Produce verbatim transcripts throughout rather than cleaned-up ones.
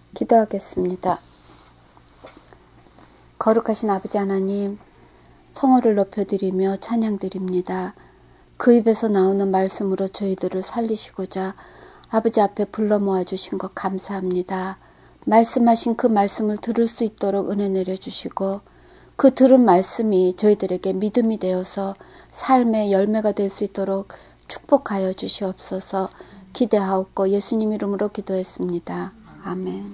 기도하겠습니다. 거룩하신 아버지 하나님, 성호를 높여드리며 찬양드립니다. 그 입에서 나오는 말씀으로 저희들을 살리시고자 아버지 앞에 불러 모아주신 것 감사합니다. 말씀하신 그 말씀을 들을 수 있도록 은혜 내려주시고 그 들은 말씀이 저희들에게 믿음이 되어서 삶의 열매가 될 수 있도록 축복하여 주시옵소서. 기대하옵고 예수님 이름으로 기도했습니다. 아멘.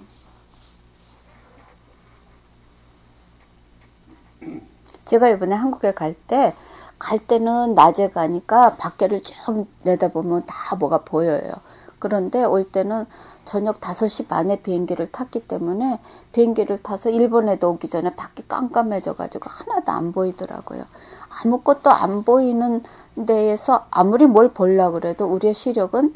제가 이번에 한국에 갈 때, 갈 때는 낮에 가니까 밖에를 쭉 내다보면 다 뭐가 보여요. 그런데 올 때는 저녁 다섯 시 반에 비행기를 탔기 때문에 비행기를 타서 일본에도 오기 전에 밖이 깜깜해져가지고 하나도 안 보이더라고요. 아무것도 안 보이는 데에서 아무리 뭘 보려고 그래도 우리의 시력은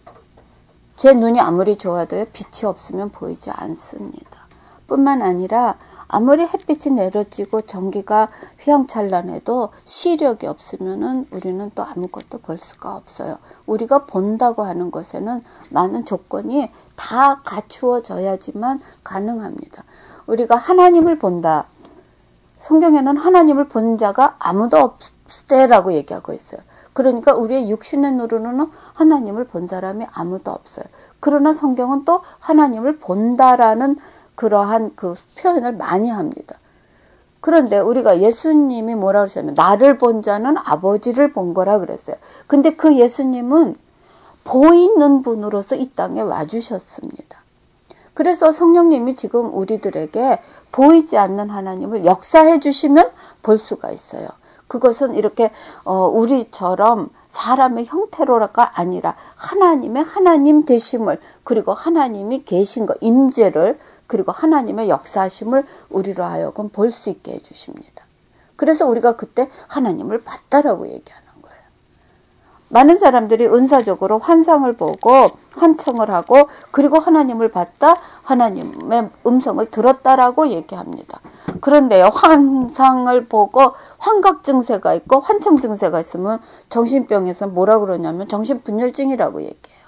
제 눈이 아무리 좋아도요, 빛이 없으면 보이지 않습니다. 뿐만 아니라 아무리 햇빛이 내려지고 전기가 휘황찬란해도 시력이 없으면은 우리는 또 아무것도 볼 수가 없어요. 우리가 본다고 하는 것에는 많은 조건이 다 갖추어져야지만 가능합니다. 우리가 하나님을 본다. 성경에는 하나님을 본 자가 아무도 없대라고 얘기하고 있어요. 그러니까 우리의 육신의 눈으로는 하나님을 본 사람이 아무도 없어요. 그러나 성경은 또 하나님을 본다라는 그러한 그 표현을 많이 합니다. 그런데 우리가 예수님이 뭐라고 그러셨냐면 나를 본 자는 아버지를 본 거라 그랬어요. 근데 그 예수님은 보이는 분으로서 이 땅에 와주셨습니다. 그래서 성령님이 지금 우리들에게 보이지 않는 하나님을 역사해 주시면 볼 수가 있어요. 그것은 이렇게 어 우리처럼 사람의 형태로가 아니라 하나님의 하나님 되심을, 그리고 하나님이 계신 것, 임재를, 그리고 하나님의 역사하심을 우리로 하여금 볼 수 있게 해주십니다. 그래서 우리가 그때 하나님을 봤다라고 얘기하는 거예요. 많은 사람들이 은사적으로 환상을 보고 환청을 하고 그리고 하나님을 봤다, 하나님의 음성을 들었다라고 얘기합니다. 그런데요, 환상을 보고 환각 증세가 있고 환청 증세가 있으면 정신병에서 뭐라 그러냐면 정신분열증이라고 얘기해요.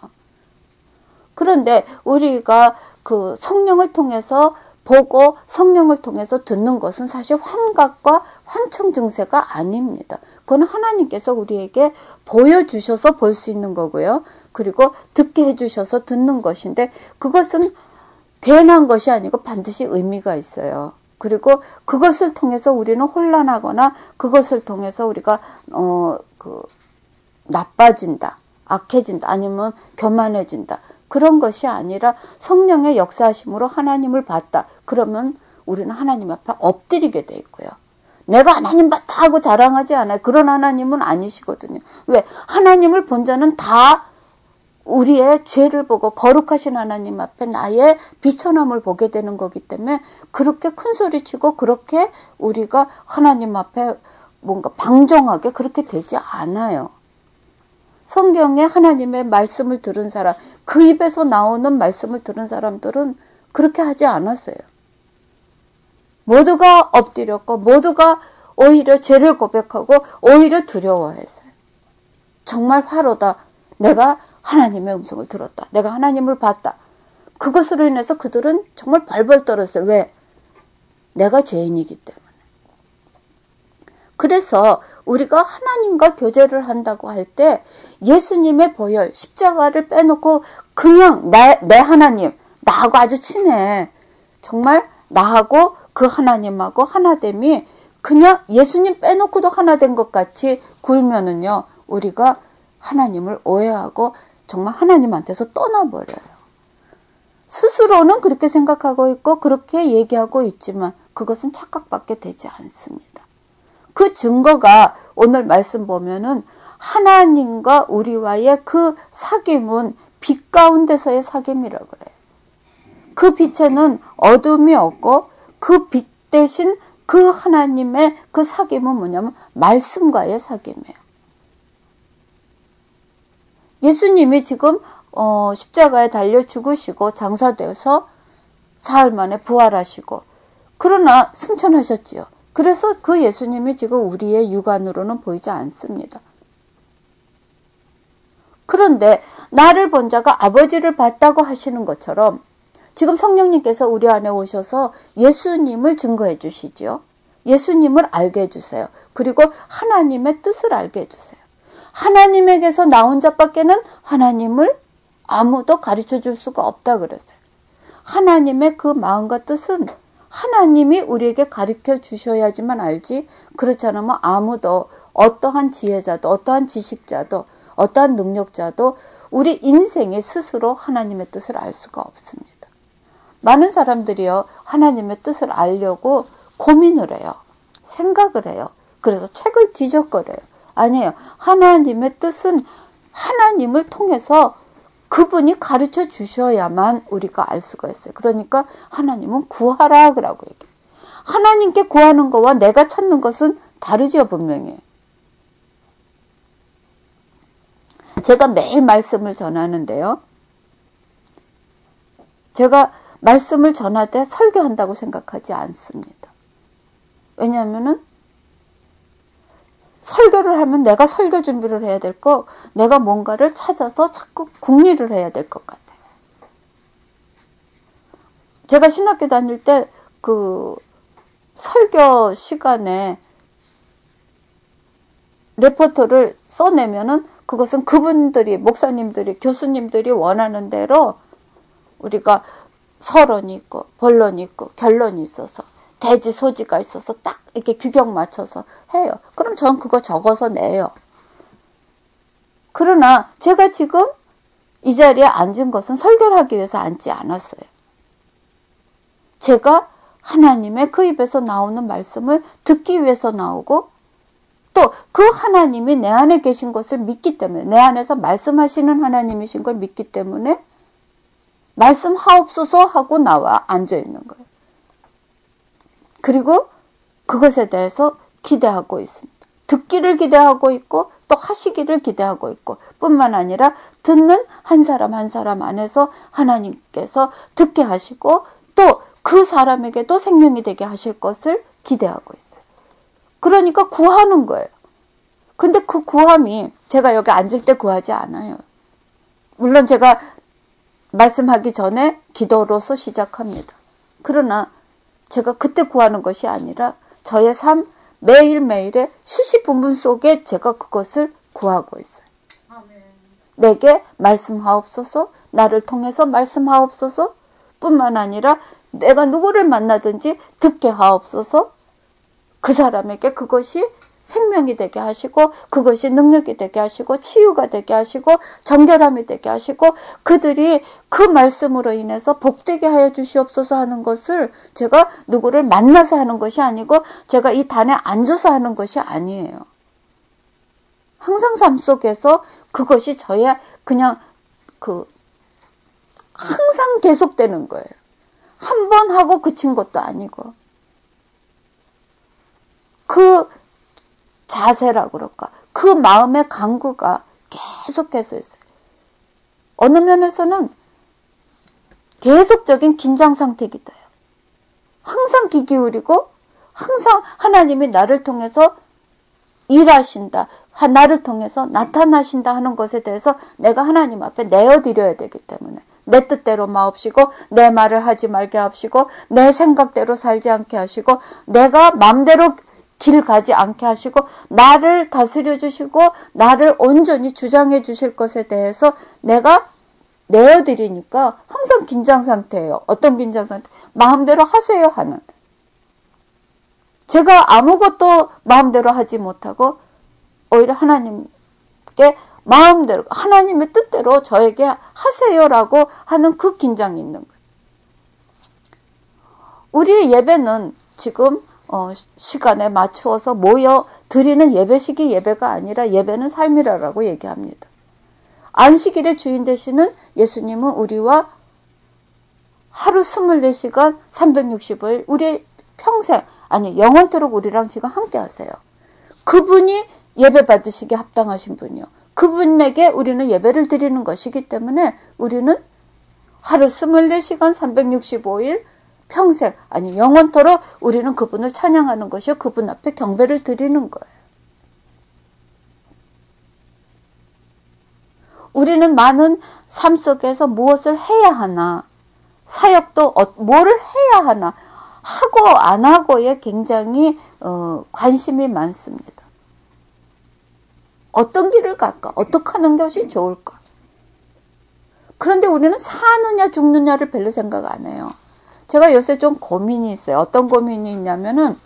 그런데 우리가 그 성령을 통해서 보고 성령을 통해서 듣는 것은 사실 환각과 환청 증세가 아닙니다. 그건 하나님께서 우리에게 보여주셔서 볼 수 있는 거고요. 그리고 듣게 해주셔서 듣는 것인데 그것은 괜한 것이 아니고 반드시 의미가 있어요. 그리고 그것을 통해서 우리는 혼란하거나 그것을 통해서 우리가 어, 그 나빠진다, 악해진다, 아니면 교만해진다. 그런 것이 아니라 성령의 역사하심으로 하나님을 봤다. 그러면 우리는 하나님 앞에 엎드리게 돼 있고요. 내가 하나님 봤다 하고 자랑하지 않아요. 그런 하나님은 아니시거든요. 왜? 하나님을 본 자는 다 우리의 죄를 보고 거룩하신 하나님 앞에 나의 비천함을 보게 되는 거기 때문에 그렇게 큰 소리치고 그렇게 우리가 하나님 앞에 뭔가 방종하게 그렇게 되지 않아요. 성경에 하나님의 말씀을 들은 사람, 그 입에서 나오는 말씀을 들은 사람들은 그렇게 하지 않았어요. 모두가 엎드렸고 모두가 오히려 죄를 고백하고 오히려 두려워했어요. 정말 화로다. 내가 하나님의 음성을 들었다. 내가 하나님을 봤다. 그것으로 인해서 그들은 정말 벌벌 떨었어요. 왜? 내가 죄인이기 때문에. 그래서 우리가 하나님과 교제를 한다고 할 때 예수님의 보혈, 십자가를 빼놓고 그냥 내, 내 하나님, 나하고 아주 친해. 정말 나하고 그 하나님하고 하나됨이 그냥 예수님 빼놓고도 하나된 것 같이 굴면은요, 우리가 하나님을 오해하고 정말 하나님한테서 떠나버려요. 스스로는 그렇게 생각하고 있고 그렇게 얘기하고 있지만 그것은 착각밖에 되지 않습니다. 그 증거가 오늘 말씀 보면은 하나님과 우리와의 그 사귐은 빛 가운데서의 사귐이라고 그래요. 그 빛에는 어둠이 없고 그 빛 대신 그 하나님의 그 사귐은 뭐냐면 말씀과의 사귐이에요. 예수님이 지금 어, 십자가에 달려 죽으시고 장사돼서 사흘 만에 부활하시고 그러나 승천하셨지요. 그래서 그 예수님이 지금 우리의 육안으로는 보이지 않습니다. 그런데 나를 본 자가 아버지를 봤다고 하시는 것처럼 지금 성령님께서 우리 안에 오셔서 예수님을 증거해 주시죠. 예수님을 알게 해주세요. 그리고 하나님의 뜻을 알게 해주세요. 하나님에게서 나온 자밖에는 하나님을 아무도 가르쳐 줄 수가 없다 그랬어요. 하나님의 그 마음과 뜻은 하나님이 우리에게 가르쳐 주셔야지만 알지, 그렇지 않으면 아무도, 어떠한 지혜자도 어떠한 지식자도 어떠한 능력자도 우리 인생에 스스로 하나님의 뜻을 알 수가 없습니다. 많은 사람들이요, 하나님의 뜻을 알려고 고민을 해요. 생각을 해요. 그래서 책을 뒤적거려요. 아니에요. 하나님의 뜻은 하나님을 통해서 그분이 가르쳐 주셔야만 우리가 알 수가 있어요. 그러니까 하나님은 구하라 그러고 얘기해요. 하나님께 구하는 것과 내가 찾는 것은 다르죠, 분명히. 제가 매일 말씀을 전하는데요. 제가 말씀을 전할 때 설교한다고 생각하지 않습니다. 왜냐하면은 설교를 하면 내가 설교 준비를 해야 될 거, 내가 뭔가를 찾아서 자꾸 궁리를 해야 될 것 같아요. 제가 신학교 다닐 때 그 설교 시간에 레포트를 써내면은 그것은 그분들이, 목사님들이, 교수님들이 원하는 대로 우리가 서론이 있고 본론이 있고 결론이 있어서 대지 소지가 있어서 딱 이렇게 규격 맞춰서 해요. 그럼 전 그거 적어서 내요. 그러나 제가 지금 이 자리에 앉은 것은 설교를 하기 위해서 앉지 않았어요. 제가 하나님의 그 입에서 나오는 말씀을 듣기 위해서 나오고, 또 그 하나님이 내 안에 계신 것을 믿기 때문에, 내 안에서 말씀하시는 하나님이신 걸 믿기 때문에 말씀하옵소서 하고 나와 앉아 있는 거예요. 그리고 그것에 대해서 기대하고 있습니다. 듣기를 기대하고 있고 또 하시기를 기대하고 있고, 뿐만 아니라 듣는 한 사람 한 사람 안에서 하나님께서 듣게 하시고 또 그 사람에게도 생명이 되게 하실 것을 기대하고 있어요. 그러니까 구하는 거예요. 근데 그 구함이 제가 여기 앉을 때 구하지 않아요. 물론 제가 말씀하기 전에 기도로서 시작합니다. 그러나 제가 그때 구하는 것이 아니라 저의 삶 매일매일의 시시분분 속에 제가 그것을 구하고 있어요. 아멘. 내게 말씀하옵소서, 나를 통해서 말씀하옵소서, 뿐만 아니라 내가 누구를 만나든지 듣게 하옵소서, 그 사람에게 그것이 생명이 되게 하시고 그것이 능력이 되게 하시고 치유가 되게 하시고 정결함이 되게 하시고 그들이 그 말씀으로 인해서 복되게 하여 주시옵소서 하는 것을 제가 누구를 만나서 하는 것이 아니고 제가 이 단에 앉아서 하는 것이 아니에요. 항상 삶 속에서 그것이 저의 그냥 그 항상 계속되는 거예요. 한 번 하고 그친 것도 아니고, 그 자세라 그럴까, 그 마음의 강구가 계속해서 있어요. 어느 면에서는 계속적인 긴장 상태이기도 해요. 항상 귀 기울이고 항상 하나님이 나를 통해서 일하신다, 나를 통해서 나타나신다 하는 것에 대해서 내가 하나님 앞에 내어드려야 되기 때문에, 내 뜻대로 마옵시고 내 말을 하지 말게 하시고 내 생각대로 살지 않게 하시고 내가 마음대로 길 가지 않게 하시고 나를 다스려 주시고 나를 온전히 주장해 주실 것에 대해서 내가 내어드리니까 항상 긴장 상태예요. 어떤 긴장 상태? 마음대로 하세요 하는. 제가 아무것도 마음대로 하지 못하고 오히려 하나님께 마음대로, 하나님의 뜻대로 저에게 하세요라고 하는 그 긴장이 있는 거예요. 우리의 예배는 지금 어, 시간에 맞추어서 모여 드리는 예배식이 예배가 아니라 예배는 삶이라고 얘기합니다. 안식일의 주인 되시는 예수님은 우리와 하루 이십사 시간 삼백육십오 일 우리의 평생, 아니 영원토록 우리랑 지금 함께 하세요. 그분이 예배 받으시기에 합당하신 분이요. 그분에게 우리는 예배를 드리는 것이기 때문에 우리는 하루 이십사 시간 삼백육십오 일 평생, 아니 영원토록 우리는 그분을 찬양하는 것이요, 그분 앞에 경배를 드리는 거예요. 우리는 많은 삶 속에서 무엇을 해야 하나, 사역도 어, 뭐를 해야 하나 하고 안 하고에 굉장히 어, 관심이 많습니다. 어떤 길을 갈까? 어떻게 하는 것이 좋을까? 그런데 우리는 사느냐 죽느냐를 별로 생각 안 해요. 제가 요새 좀 고민이 있어요. 어떤 고민이 있냐면은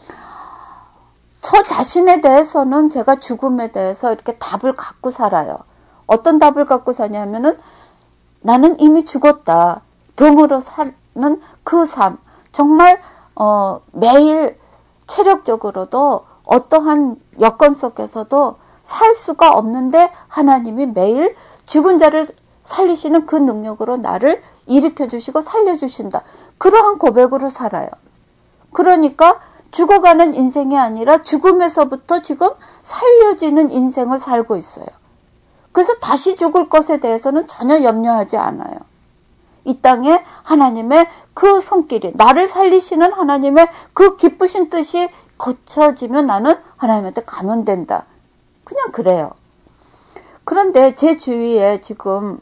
저 자신에 대해서는 제가 죽음에 대해서 이렇게 답을 갖고 살아요. 어떤 답을 갖고 사냐면은 나는 이미 죽었다. 덤으로 사는 그 삶. 정말 어, 매일 체력적으로도 어떠한 여건 속에서도 살 수가 없는데 하나님이 매일 죽은 자를 살리시는 그 능력으로 나를 일으켜 주시고 살려 주신다. 그러한 고백으로 살아요. 그러니까 죽어가는 인생이 아니라 죽음에서부터 지금 살려지는 인생을 살고 있어요. 그래서 다시 죽을 것에 대해서는 전혀 염려하지 않아요. 이 땅에 하나님의 그 손길이, 나를 살리시는 하나님의 그 기쁘신 뜻이 거쳐지면 나는 하나님한테 가면 된다. 그냥 그래요. 그런데 제 주위에 지금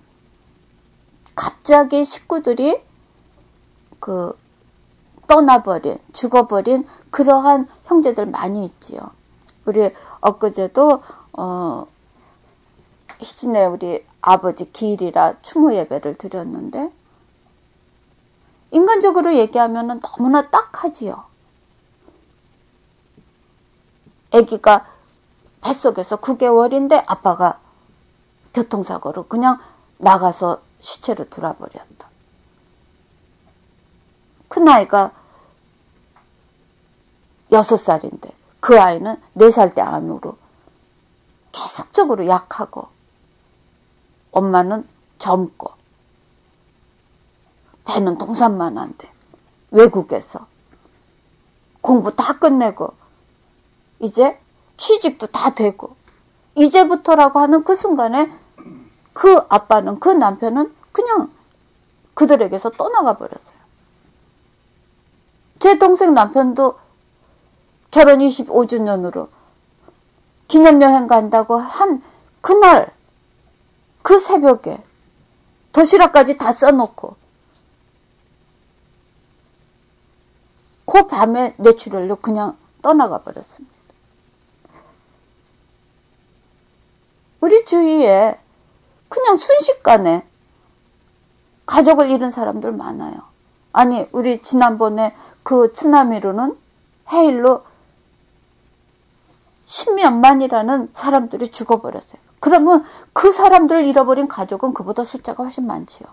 갑자기 식구들이 그 떠나버린, 죽어버린 그러한 형제들 많이 있지요. 우리 엊그제도 어, 희진의 우리 아버지 기일이라 추모 예배를 드렸는데 인간적으로 얘기하면 너무나 딱하지요. 아기가 뱃속에서 구 개월인데 아빠가 교통사고로 그냥 나가서 시체를 돌아버렸다. 큰아이가 여섯 살인데 그 아이는 네 살 때 암으로 계속적으로 약하고 엄마는 젊고 배는 동산만한데 외국에서 공부 다 끝내고 이제 취직도 다 되고 이제부터라고 하는 그 순간에 그 아빠는 그 남편은 그냥 그들에게서 떠나가 버렸어요. 제 동생 남편도 결혼 이십오 주년으로 기념여행 간다고 한 그날 그 새벽에 도시락까지 다 써놓고 그 밤에 뇌출혈로 그냥 떠나가 버렸습니다. 우리 주위에 그냥 순식간에 가족을 잃은 사람들 많아요. 아니 우리 지난번에 그 쓰나미로는 해일로 십몇만이라는 사람들이 죽어버렸어요. 그러면 그 사람들을 잃어버린 가족은 그보다 숫자가 훨씬 많지요.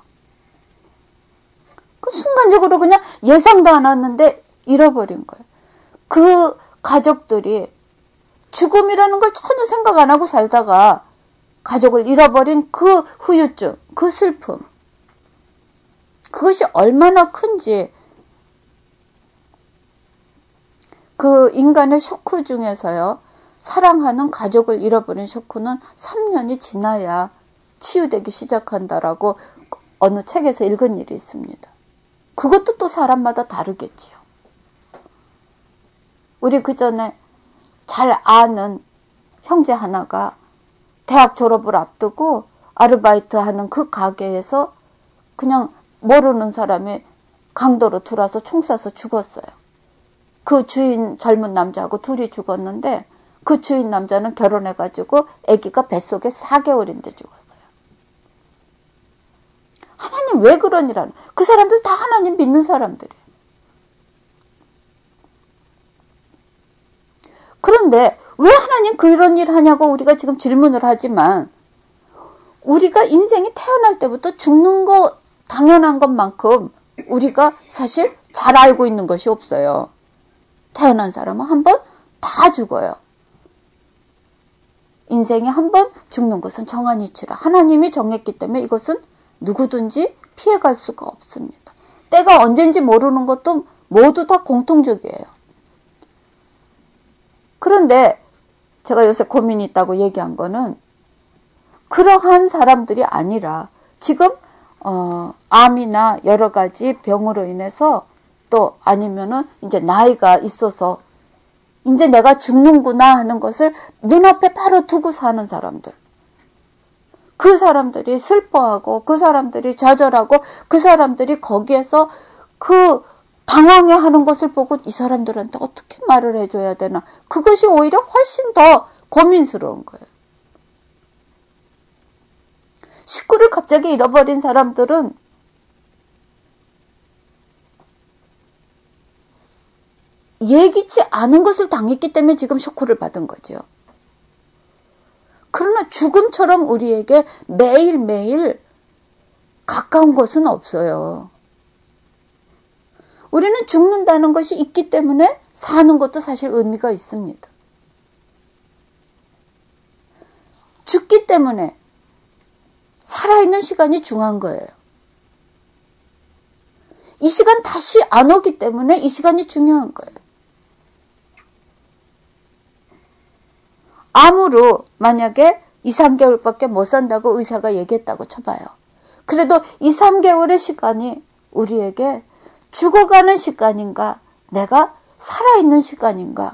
그 순간적으로 그냥 예상도 안 했는데 잃어버린 거예요. 그 가족들이 죽음이라는 걸 전혀 생각 안 하고 살다가 가족을 잃어버린 그 후유증, 그 슬픔, 그것이 얼마나 큰지. 그 인간의 쇼크 중에서요, 사랑하는 가족을 잃어버린 쇼크는 삼 년이 지나야 치유되기 시작한다라고 어느 책에서 읽은 일이 있습니다. 그것도 또 사람마다 다르겠지요. 우리 그 전에 잘 아는 형제 하나가 대학 졸업을 앞두고 아르바이트 하는 그 가게에서 그냥 모르는 사람이 강도로 들어와서 총 쏴서 죽었어요. 그 주인 젊은 남자하고 둘이 죽었는데 그 주인 남자는 결혼해가지고 아기가 뱃속에 사 개월인데 죽었어요. 하나님 왜 그러니라는, 그 사람들 다 하나님 믿는 사람들이에요. 그런데 왜 하나님 그런 일 하냐고 우리가 지금 질문을 하지만, 우리가 인생이 태어날 때부터 죽는 거 당연한 것만큼 우리가 사실 잘 알고 있는 것이 없어요. 태어난 사람은 한 번 다 죽어요. 인생에 한 번 죽는 것은 정한 이치라. 하나님이 정했기 때문에 이것은 누구든지 피해갈 수가 없습니다. 때가 언젠지 모르는 것도 모두 다 공통적이에요. 그런데 제가 요새 고민이 있다고 얘기한 거는 그러한 사람들이 아니라 지금 어, 암이나 여러 가지 병으로 인해서 또 아니면은 이제 나이가 있어서 이제 내가 죽는구나 하는 것을 눈앞에 바로 두고 사는 사람들. 그 사람들이 슬퍼하고 그 사람들이 좌절하고 그 사람들이 거기에서 그 당황해하는 것을 보고 이 사람들한테 어떻게 말을 해줘야 되나. 그것이 오히려 훨씬 더 고민스러운 거예요. 식구를 갑자기 잃어버린 사람들은 예기치 않은 것을 당했기 때문에 지금 쇼크를 받은 거죠. 그러나 죽음처럼 우리에게 매일매일 가까운 것은 없어요. 우리는 죽는다는 것이 있기 때문에 사는 것도 사실 의미가 있습니다. 죽기 때문에 살아있는 시간이 중요한 거예요. 이 시간 다시 안 오기 때문에 이 시간이 중요한 거예요. 암으로 만약에 이, 삼 개월밖에 못 산다고 의사가 얘기했다고 쳐봐요. 그래도 이, 삼 개월의 시간이 우리에게 죽어가는 시간인가, 내가 살아있는 시간인가.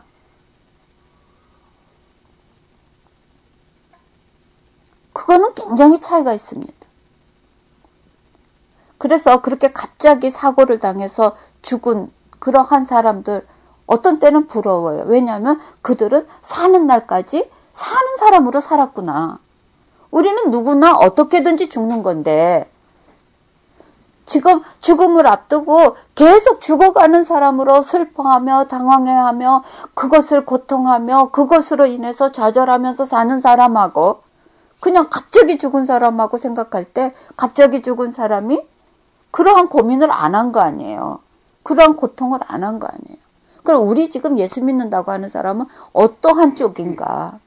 그거는 굉장히 차이가 있습니다. 그래서 그렇게 갑자기 사고를 당해서 죽은 그러한 사람들, 어떤 때는 부러워요. 왜냐하면 그들은 사는 날까지 사는 사람으로 살았구나. 우리는 누구나 어떻게든지 죽는 건데 지금 죽음을 앞두고 계속 죽어가는 사람으로 슬퍼하며 당황해하며 그것을 고통하며 그것으로 인해서 좌절하면서 사는 사람하고 그냥 갑자기 죽은 사람하고 생각할 때 갑자기 죽은 사람이 그러한 고민을 안 한 거 아니에요. 그러한 고통을 안 한 거 아니에요. 그럼 우리 지금 예수 믿는다고 하는 사람은 어떠한 쪽인가?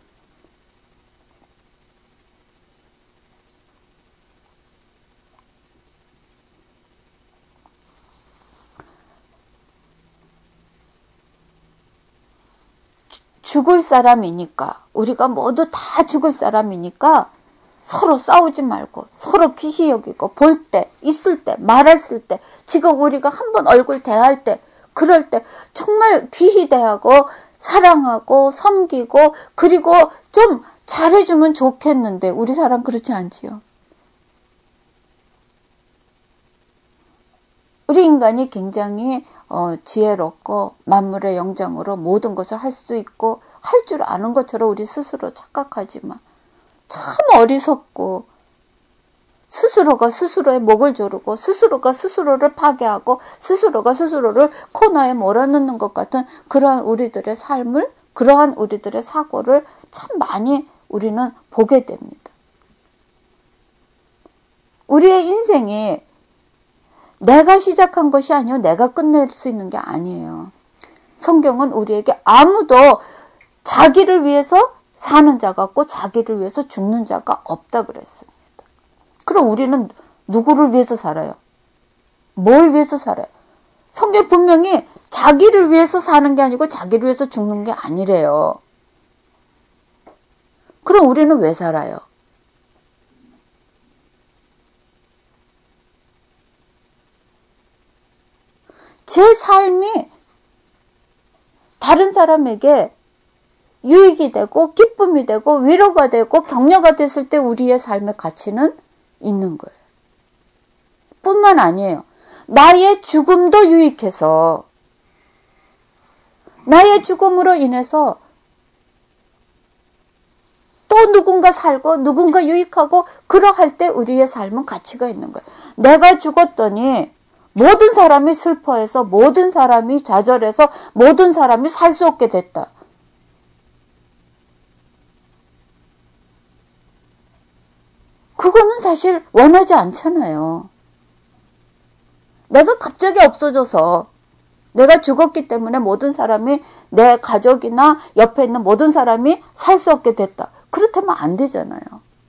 죽을 사람이니까, 우리가 모두 다 죽을 사람이니까 서로 싸우지 말고 서로 귀히 여기고, 볼 때, 있을 때, 말했을 때, 지금 우리가 한번 얼굴 대할 때, 그럴 때 정말 귀히 대하고 사랑하고 섬기고 그리고 좀 잘해주면 좋겠는데 우리 사람 그렇지 않지요. 우리 인간이 굉장히 어, 지혜롭고 만물의 영장으로 모든 것을 할 수 있고 할 줄 아는 것처럼 우리 스스로 착각하지만 참 어리석고 스스로가 스스로의 목을 조르고 스스로가 스스로를 파괴하고 스스로가 스스로를 코너에 몰아넣는 것 같은 그러한 우리들의 삶을, 그러한 우리들의 사고를 참 많이 우리는 보게 됩니다. 우리의 인생이 내가 시작한 것이 아니요 내가 끝낼 수 있는 게 아니에요. 성경은 우리에게 아무도 자기를 위해서 사는 자가 없고 자기를 위해서 죽는 자가 없다 그랬습니다. 그럼 우리는 누구를 위해서 살아요? 뭘 위해서 살아요? 성경 분명히 자기를 위해서 사는 게 아니고 자기를 위해서 죽는 게 아니래요. 그럼 우리는 왜 살아요? 제 삶이 다른 사람에게 유익이 되고 기쁨이 되고 위로가 되고 격려가 됐을 때 우리의 삶의 가치는 있는 거예요. 뿐만 아니에요. 나의 죽음도 유익해서 나의 죽음으로 인해서 또 누군가 살고 누군가 유익하고 그러할 때 우리의 삶은 가치가 있는 거예요. 내가 죽었더니 모든 사람이 슬퍼해서 모든 사람이 좌절해서 모든 사람이 살 수 없게 됐다. 그거는 사실 원하지 않잖아요. 내가 갑자기 없어져서 내가 죽었기 때문에 모든 사람이 내 가족이나 옆에 있는 모든 사람이 살 수 없게 됐다. 그렇다면 안 되잖아요.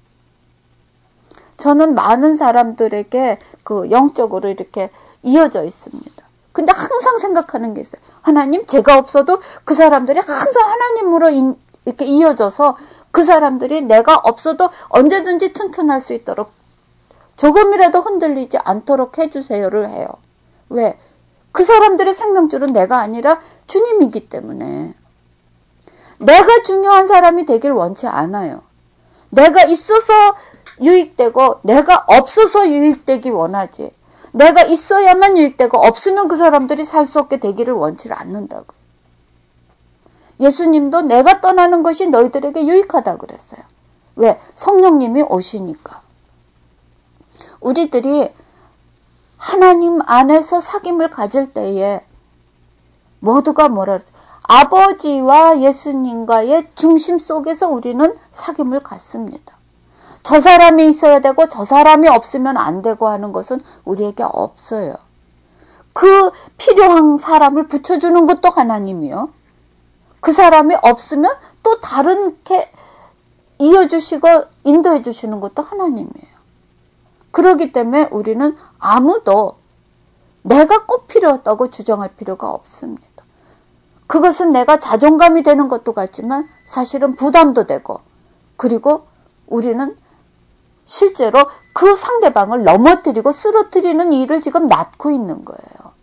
저는 많은 사람들에게 그 영적으로 이렇게 이어져 있습니다. 근데 항상 생각하는 게 있어요. 하나님, 제가 없어도 그 사람들이 항상 하나님으로 인, 이렇게 이어져서 그 사람들이 내가 없어도 언제든지 튼튼할 수 있도록 조금이라도 흔들리지 않도록 해주세요를 해요. 왜? 그 사람들의 생명줄은 내가 아니라 주님이기 때문에. 내가 중요한 사람이 되길 원치 않아요. 내가 있어서 유익되고 내가 없어서 유익되기 원하지. 내가 있어야만 유익되고 없으면 그 사람들이 살 수 없게 되기를 원치 않는다고. 예수님도 내가 떠나는 것이 너희들에게 유익하다 그랬어요. 왜? 성령님이 오시니까. 우리들이 하나님 안에서 사귐을 가질 때에 모두가 뭐라 그랬어요? 아버지와 예수님과의 중심 속에서 우리는 사귐을 갖습니다. 저 사람이 있어야 되고 저 사람이 없으면 안 되고 하는 것은 우리에게 없어요. 그 필요한 사람을 붙여주는 것도 하나님이요. 그 사람이 없으면 또 다른게 이어주시고 인도해 주시는 것도 하나님이에요. 그렇기 때문에 우리는 아무도 내가 꼭 필요하다고 주장할 필요가 없습니다. 그것은 내가 자존감이 되는 것도 같지만 사실은 부담도 되고, 그리고 우리는 실제로 그 상대방을 넘어뜨리고 쓰러뜨리는 일을 지금 낳고 있는 거예요.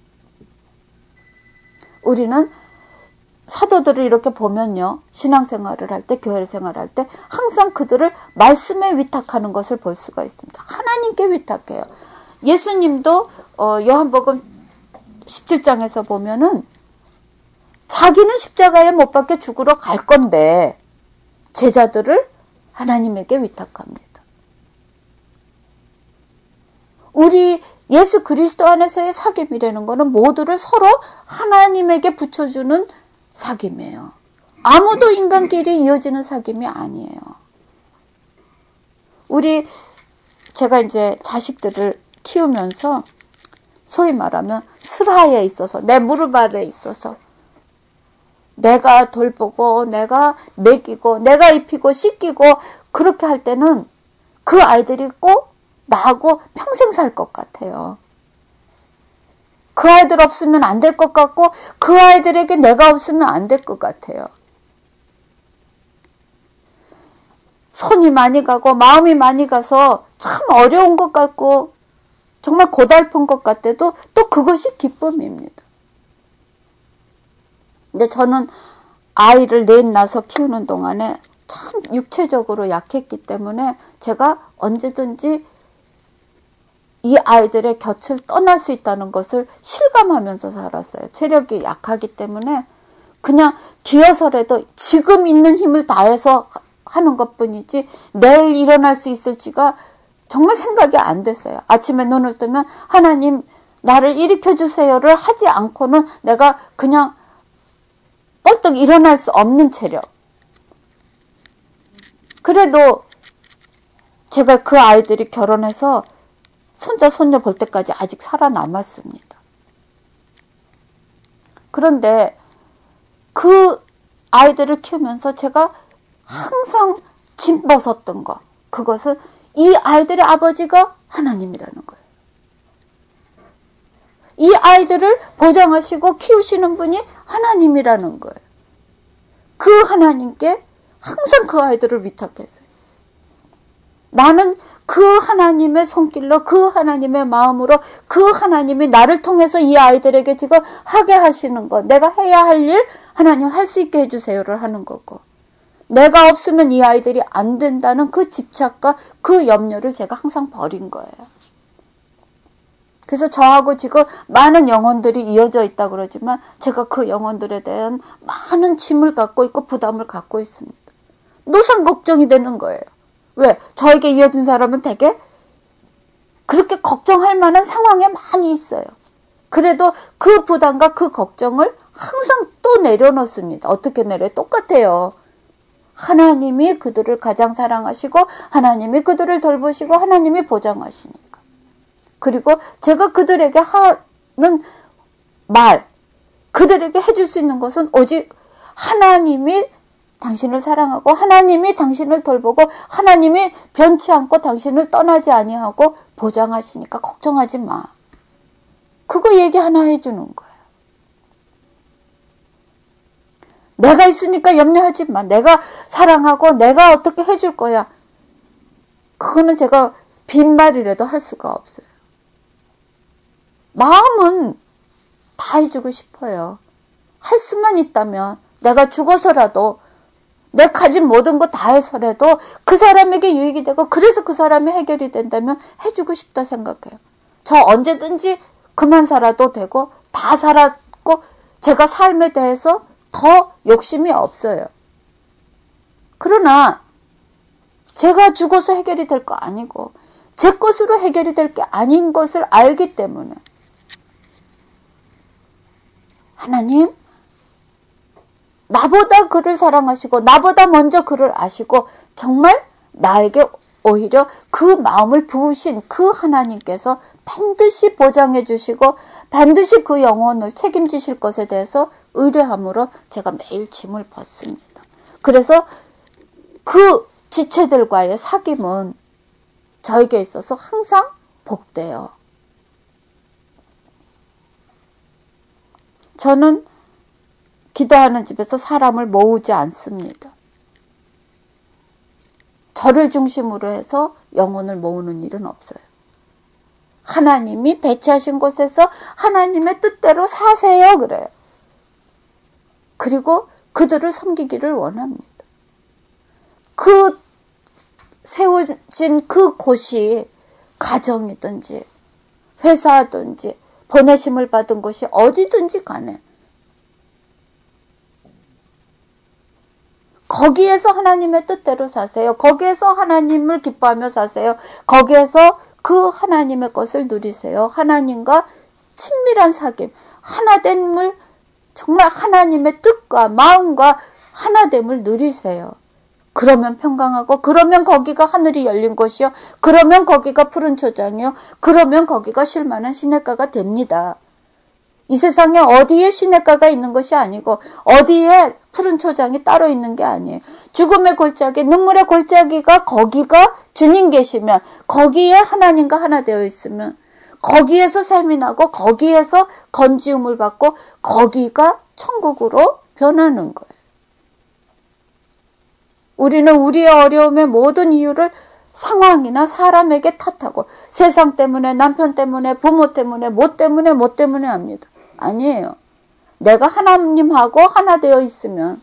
우리는 사도들을 이렇게 보면요, 신앙생활을 할 때, 교회 생활을 할 때 항상 그들을 말씀에 위탁하는 것을 볼 수가 있습니다. 하나님께 위탁해요. 예수님도 어, 요한복음 십칠 장에서 보면은 자기는 십자가에 못 박혀 죽으러 갈 건데 제자들을 하나님에게 위탁합니다. 우리 예수 그리스도 안에서의 사귐이라는 것은 모두를 서로 하나님에게 붙여주는 사귐이에요. 아무도 인간끼리 이어지는 사귐이 아니에요. 우리 제가 이제 자식들을 키우면서 소위 말하면 슬하에 있어서, 내 무릎 아래에 있어서 내가 돌보고 내가 먹이고 내가 입히고 씻기고 그렇게 할 때는 그 아이들이 꼭 나하고 평생 살 것 같아요. 그 아이들 없으면 안 될 것 같고 그 아이들에게 내가 없으면 안 될 것 같아요. 손이 많이 가고 마음이 많이 가서 참 어려운 것 같고 정말 고달픈 것 같아도 또 그것이 기쁨입니다. 근데 저는 아이를 넷 낳아서 키우는 동안에 참 육체적으로 약했기 때문에 제가 언제든지 이 아이들의 곁을 떠날 수 있다는 것을 실감하면서 살았어요. 체력이 약하기 때문에 그냥 기어서라도 지금 있는 힘을 다해서 하는 것뿐이지 내일 일어날 수 있을지가 정말 생각이 안 됐어요. 아침에 눈을 뜨면 하나님 나를 일으켜 주세요를 하지 않고는 내가 그냥 뻘떡 일어날 수 없는 체력. 그래도 제가 그 아이들이 결혼해서 손자 손녀 볼 때까지 아직 살아남았습니다. 그런데 그 아이들을 키우면서 제가 항상 짚벗었던 것, 그것은 이 아이들의 아버지가 하나님이라는 거예요. 이 아이들을 보장하시고 키우시는 분이 하나님이라는 거예요. 그 하나님께 항상 그 아이들을 위탁했어요. 나는 그 하나님의 손길로, 그 하나님의 마음으로, 그 하나님이 나를 통해서 이 아이들에게 지금 하게 하시는 것, 내가 해야 할 일 하나님 할 수 있게 해주세요를 하는 거고, 내가 없으면 이 아이들이 안 된다는 그 집착과 그 염려를 제가 항상 버린 거예요. 그래서 저하고 지금 많은 영혼들이 이어져 있다 그러지만 제가 그 영혼들에 대한 많은 짐을 갖고 있고 부담을 갖고 있습니다. 노상 걱정이 되는 거예요. 왜? 저에게 이어진 사람은 되게 그렇게 걱정할 만한 상황에 많이 있어요. 그래도 그 부담과 그 걱정을 항상 또 내려놓습니다. 어떻게 내려요? 똑같아요. 하나님이 그들을 가장 사랑하시고 하나님이 그들을 돌보시고 하나님이 보장하시니까. 그리고 제가 그들에게 하는 말, 그들에게 해줄 수 있는 것은 오직 하나님이 당신을 사랑하고 하나님이 당신을 돌보고 하나님이 변치 않고 당신을 떠나지 아니하고 보장하시니까 걱정하지 마. 그거 얘기 하나 해주는 거예요. 내가 있으니까 염려하지 마. 내가 사랑하고 내가 어떻게 해줄 거야. 그거는 제가 빈말이라도 할 수가 없어요. 마음은 다 해주고 싶어요. 할 수만 있다면 내가 죽어서라도 내 가진 모든 거 다 해서라도 그 사람에게 유익이 되고 그래서 그 사람이 해결이 된다면 해주고 싶다 생각해요. 저 언제든지 그만 살아도 되고 다 살았고 제가 삶에 대해서 더 욕심이 없어요. 그러나 제가 죽어서 해결이 될 거 아니고 제 것으로 해결이 될 게 아닌 것을 알기 때문에 하나님 나보다 그를 사랑하시고 나보다 먼저 그를 아시고 정말 나에게 오히려 그 마음을 부으신 그 하나님께서 반드시 보장해 주시고 반드시 그 영혼을 책임지실 것에 대해서 의뢰함으로 제가 매일 짐을 벗습니다. 그래서 그 지체들과의 사귐은 저에게 있어서 항상 복돼요. 저는 기도하는 집에서 사람을 모으지 않습니다. 저를 중심으로 해서 영혼을 모으는 일은 없어요. 하나님이 배치하신 곳에서 하나님의 뜻대로 사세요 그래요. 그리고 그들을 섬기기를 원합니다. 그 세워진 그 곳이 가정이든지 회사든지 보내심을 받은 곳이 어디든지 간에 거기에서 하나님의 뜻대로 사세요. 거기에서 하나님을 기뻐하며 사세요. 거기에서 그 하나님의 것을 누리세요. 하나님과 친밀한 사귐, 하나됨을 정말 하나님의 뜻과 마음과 하나됨을 누리세요. 그러면 평강하고 그러면 거기가 하늘이 열린 곳이요. 그러면 거기가 푸른 초장이요. 그러면 거기가 쉴만한 시냇가가 됩니다. 이 세상에 어디에 시냇가가 있는 것이 아니고 어디에 푸른 초장이 따로 있는 게 아니에요. 죽음의 골짜기, 눈물의 골짜기가 거기가 주님 계시면 거기에 하나님과 하나 되어 있으면 거기에서 샘이 나고 거기에서 건지움을 받고 거기가 천국으로 변하는 거예요. 우리는 우리의 어려움의 모든 이유를 상황이나 사람에게 탓하고 세상 때문에 남편 때문에 부모 때문에 뭐 때문에 뭐 때문에 합니다. 아니에요. 내가 하나님하고 하나 되어 있으면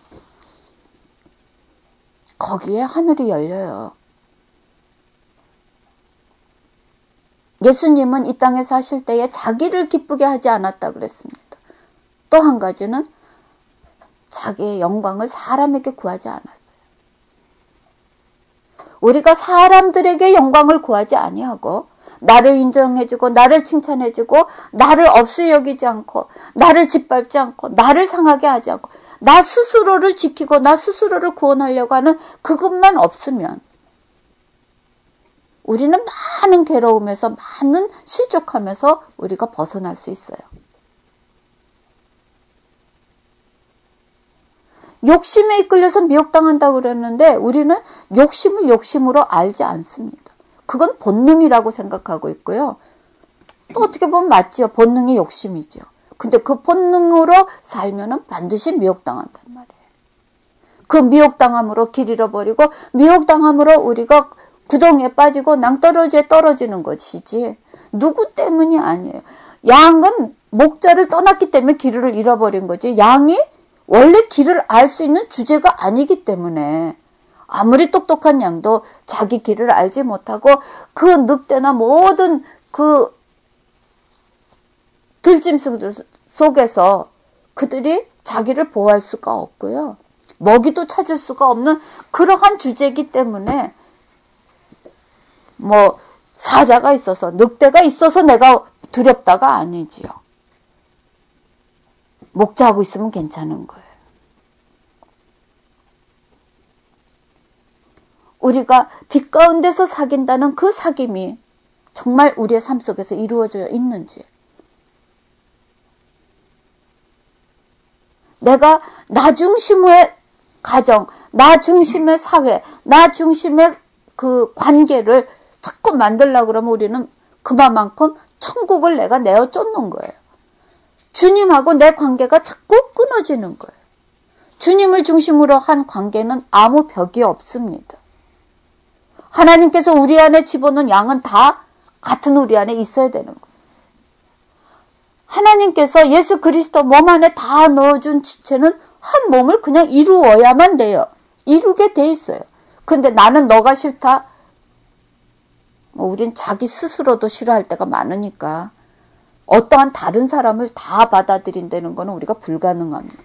거기에 하늘이 열려요. 예수님은 이 땅에 사실 때에 자기를 기쁘게 하지 않았다 그랬습니다. 또 한 가지는 자기의 영광을 사람에게 구하지 않았어요. 우리가 사람들에게 영광을 구하지 아니하고 나를 인정해주고 나를 칭찬해주고 나를 업수 여기지 않고 나를 짓밟지 않고 나를 상하게 하지 않고 나 스스로를 지키고 나 스스로를 구원하려고 하는 그것만 없으면 우리는 많은 괴로움에서 많은 실족하면서 우리가 벗어날 수 있어요. 욕심에 이끌려서 미혹당한다고 그랬는데 우리는 욕심을 욕심으로 알지 않습니다. 그건 본능이라고 생각하고 있고요. 또 어떻게 보면 맞죠. 본능이 욕심이죠. 근데 그 본능으로 살면은 반드시 미혹당한단 말이에요. 그 미혹당함으로 길 잃어버리고 미혹당함으로 우리가 구덩이에 빠지고 낭떠러지에 떨어지는 것이지 누구 때문이 아니에요. 양은 목자를 떠났기 때문에 길을 잃어버린 거지 양이 원래 길을 알 수 있는 주제가 아니기 때문에 아무리 똑똑한 양도 자기 길을 알지 못하고 그 늑대나 모든 그 들짐승 속에서 그들이 자기를 보호할 수가 없고요. 먹이도 찾을 수가 없는 그러한 주제이기 때문에 뭐 사자가 있어서 늑대가 있어서 내가 두렵다가 아니지요. 목자하고 있으면 괜찮은 거예요. 우리가 빛 가운데서 사귄다는 그 사귐이 정말 우리의 삶 속에서 이루어져 있는지 내가 나 중심의 가정, 나 중심의 사회, 나 중심의 그 관계를 자꾸 만들려고 그러면 우리는 그만큼 천국을 내가 내어 쫓는 거예요. 주님하고 내 관계가 자꾸 끊어지는 거예요. 주님을 중심으로 한 관계는 아무 벽이 없습니다. 하나님께서 우리 안에 집어넣은 양은 다 같은 우리 안에 있어야 되는 거예요. 하나님께서 예수 그리스도 몸 안에 다 넣어준 지체는 한 몸을 그냥 이루어야만 돼요. 이루게 돼 있어요. 근데 나는 너가 싫다? 뭐 우린 자기 스스로도 싫어할 때가 많으니까 어떠한 다른 사람을 다 받아들인다는 거는 우리가 불가능합니다.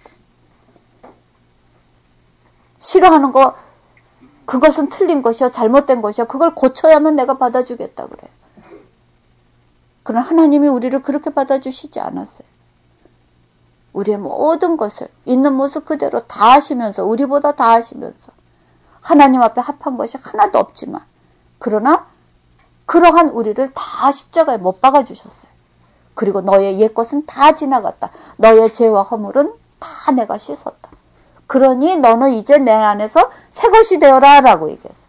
싫어하는 거, 그것은 틀린 것이요, 잘못된 것이요, 그걸 고쳐야만 내가 받아주겠다 그래요. 그러나 하나님이 우리를 그렇게 받아주시지 않았어요. 우리의 모든 것을 있는 모습 그대로 다 하시면서, 우리보다 다 하시면서 하나님 앞에 합한 것이 하나도 없지만, 그러나 그러한 우리를 다 십자가에 못 박아주셨어요. 그리고 너의 옛 것은 다 지나갔다. 너의 죄와 허물은 다 내가 씻었다. 그러니 너는 이제 내 안에서 새 것이 되어라 라고 얘기했어요.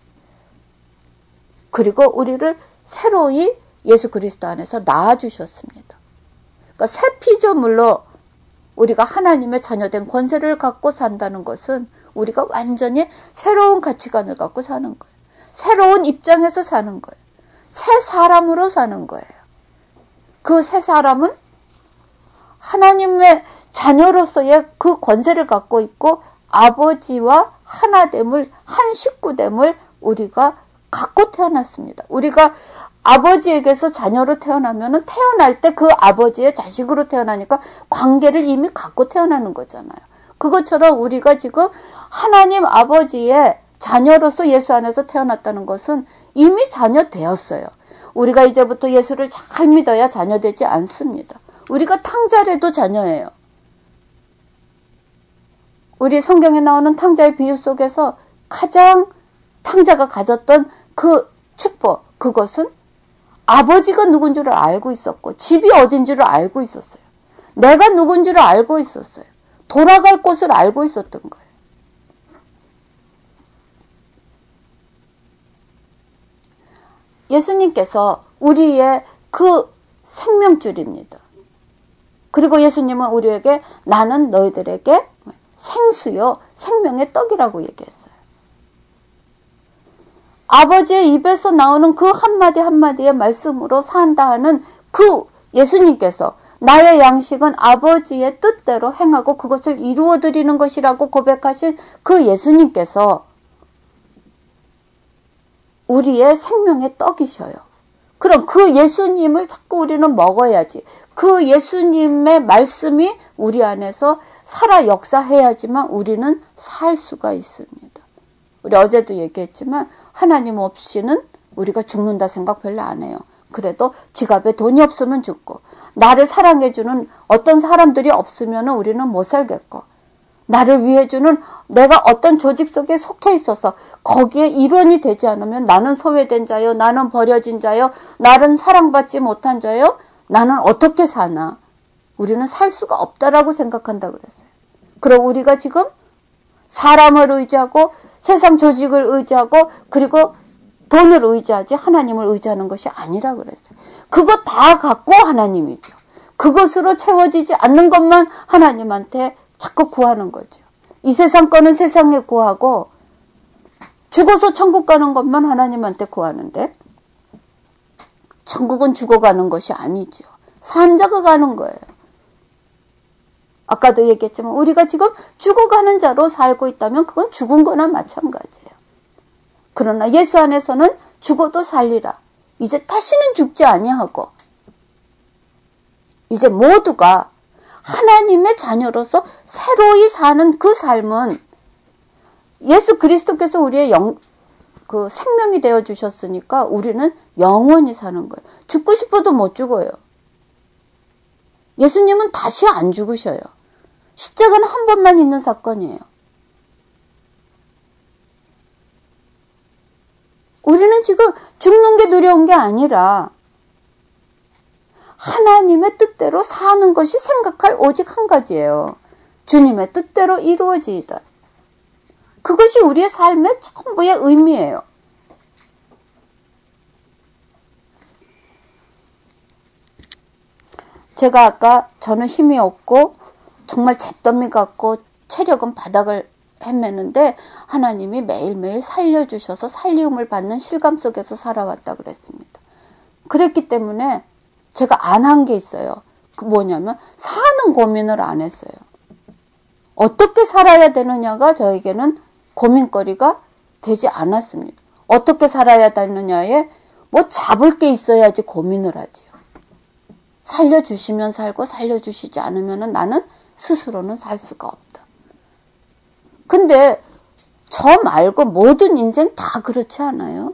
그리고 우리를 새로이 예수 그리스도 안에서 낳아주셨습니다. 그러니까 새 피조물로 우리가 하나님의 자녀된 권세를 갖고 산다는 것은 우리가 완전히 새로운 가치관을 갖고 사는 거예요. 새로운 입장에서 사는 거예요. 새 사람으로 사는 거예요. 그 새 사람은 하나님의 자녀로서의 그 권세를 갖고 있고 아버지와 하나됨을, 한 식구됨을 우리가 갖고 태어났습니다. 우리가 아버지에게서 자녀로 태어나면은 태어날 때 그 아버지의 자식으로 태어나니까 관계를 이미 갖고 태어나는 거잖아요. 그것처럼 우리가 지금 하나님 아버지의 자녀로서 예수 안에서 태어났다는 것은 이미 자녀 되었어요. 우리가 이제부터 예수를 잘 믿어야 자녀 되지 않습니다. 우리가 탕자라도 자녀예요. 우리 성경에 나오는 탕자의 비유 속에서 가장 탕자가 가졌던 그 축복, 그것은 아버지가 누군 줄을 알고 있었고 집이 어딘 줄을 알고 있었어요. 내가 누군 줄을 알고 있었어요. 돌아갈 곳을 알고 있었던 거예요. 예수님께서 우리의 그 생명줄입니다. 그리고 예수님은 우리에게 나는 너희들에게 생수요 생명의 떡이라고 얘기했어요. 아버지의 입에서 나오는 그 한마디 한마디의 말씀으로 산다 하는 그 예수님께서 나의 양식은 아버지의 뜻대로 행하고 그것을 이루어 드리는 것이라고 고백하신 그 예수님께서 우리의 생명의 떡이셔요. 그럼 그 예수님을 자꾸 우리는 먹어야지. 그 예수님의 말씀이 우리 안에서 살아 역사해야지만 우리는 살 수가 있습니다. 우리 어제도 얘기했지만 하나님 없이는 우리가 죽는다 생각 별로 안 해요. 그래도 지갑에 돈이 없으면 죽고 나를 사랑해주는 어떤 사람들이 없으면 우리는 못 살겠고 나를 위해주는 내가 어떤 조직 속에 속해 있어서 거기에 일원이 되지 않으면 나는 소외된 자요, 나는 버려진 자요, 나는 사랑받지 못한 자요, 나는 어떻게 사나? 우리는 살 수가 없다라고 생각한다 그랬어요. 그럼 우리가 지금 사람을 의지하고 세상 조직을 의지하고 그리고 돈을 의지하지 하나님을 의지하는 것이 아니라 그랬어요. 그거 다 갖고 하나님이죠. 그것으로 채워지지 않는 것만 하나님한테 자꾸 구하는 거죠. 이 세상 거는 세상에 구하고 죽어서 천국 가는 것만 하나님한테 구하는데 천국은 죽어가는 것이 아니죠. 산 자가 가는 거예요. 아까도 얘기했지만 우리가 지금 죽어가는 자로 살고 있다면 그건 죽은 거나 마찬가지예요. 그러나 예수 안에서는 죽어도 살리라. 이제 다시는 죽지 아니하고 이제 모두가 하나님의 자녀로서 새로이 사는 그 삶은 예수 그리스도께서 우리의 영, 그 생명이 되어 주셨으니까 우리는 영원히 사는 거예요. 죽고 싶어도 못 죽어요. 예수님은 다시 안 죽으셔요. 십자가는 한 번만 있는 사건이에요. 우리는 지금 죽는 게 두려운 게 아니라 하나님의 뜻대로 사는 것이 생각할 오직 한 가지예요. 주님의 뜻대로 이루어지이다. 그것이 우리의 삶의 전부의 의미예요. 제가 아까 저는 힘이 없고 정말 잿더미 같고 체력은 바닥을 헤매는데 하나님이 매일매일 살려주셔서 살리움을 받는 실감 속에서 살아왔다 그랬습니다. 그랬기 때문에 제가 안 한 게 있어요. 그 뭐냐면 사는 고민을 안 했어요. 어떻게 살아야 되느냐가 저에게는 고민거리가 되지 않았습니다. 어떻게 살아야 되느냐에 뭐 잡을 게 있어야지 고민을 하지요. 살려주시면 살고 살려주시지 않으면 나는 스스로는 살 수가 없다. 근데 저 말고 모든 인생 다 그렇지 않아요?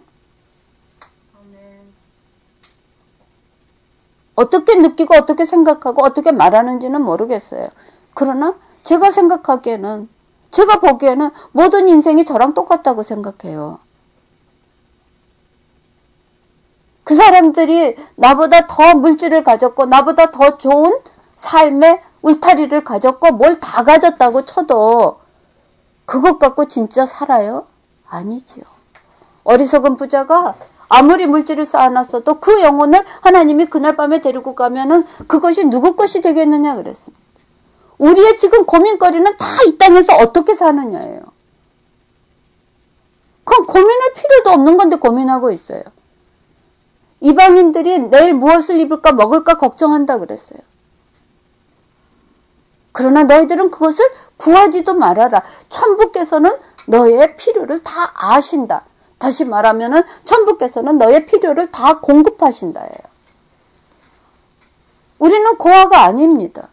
어떻게 느끼고 어떻게 생각하고 어떻게 말하는지는 모르겠어요. 그러나 제가 생각하기에는, 제가 보기에는 모든 인생이 저랑 똑같다고 생각해요. 그 사람들이 나보다 더 물질을 가졌고 나보다 더 좋은 삶의 울타리를 가졌고 뭘 다 가졌다고 쳐도 그것 갖고 진짜 살아요? 아니지요. 어리석은 부자가 아무리 물질을 쌓아놨어도 그 영혼을 하나님이 그날 밤에 데리고 가면은 그것이 누구 것이 되겠느냐 그랬습니다. 우리의 지금 고민거리는 다 이 땅에서 어떻게 사느냐예요. 그건 고민할 필요도 없는 건데 고민하고 있어요. 이방인들이 내일 무엇을 입을까 먹을까 걱정한다 그랬어요. 그러나 너희들은 그것을 구하지도 말아라. 천부께서는 너의 필요를 다 아신다. 다시 말하면은 천부께서는 너의 필요를 다 공급하신다예요. 우리는 고아가 아닙니다.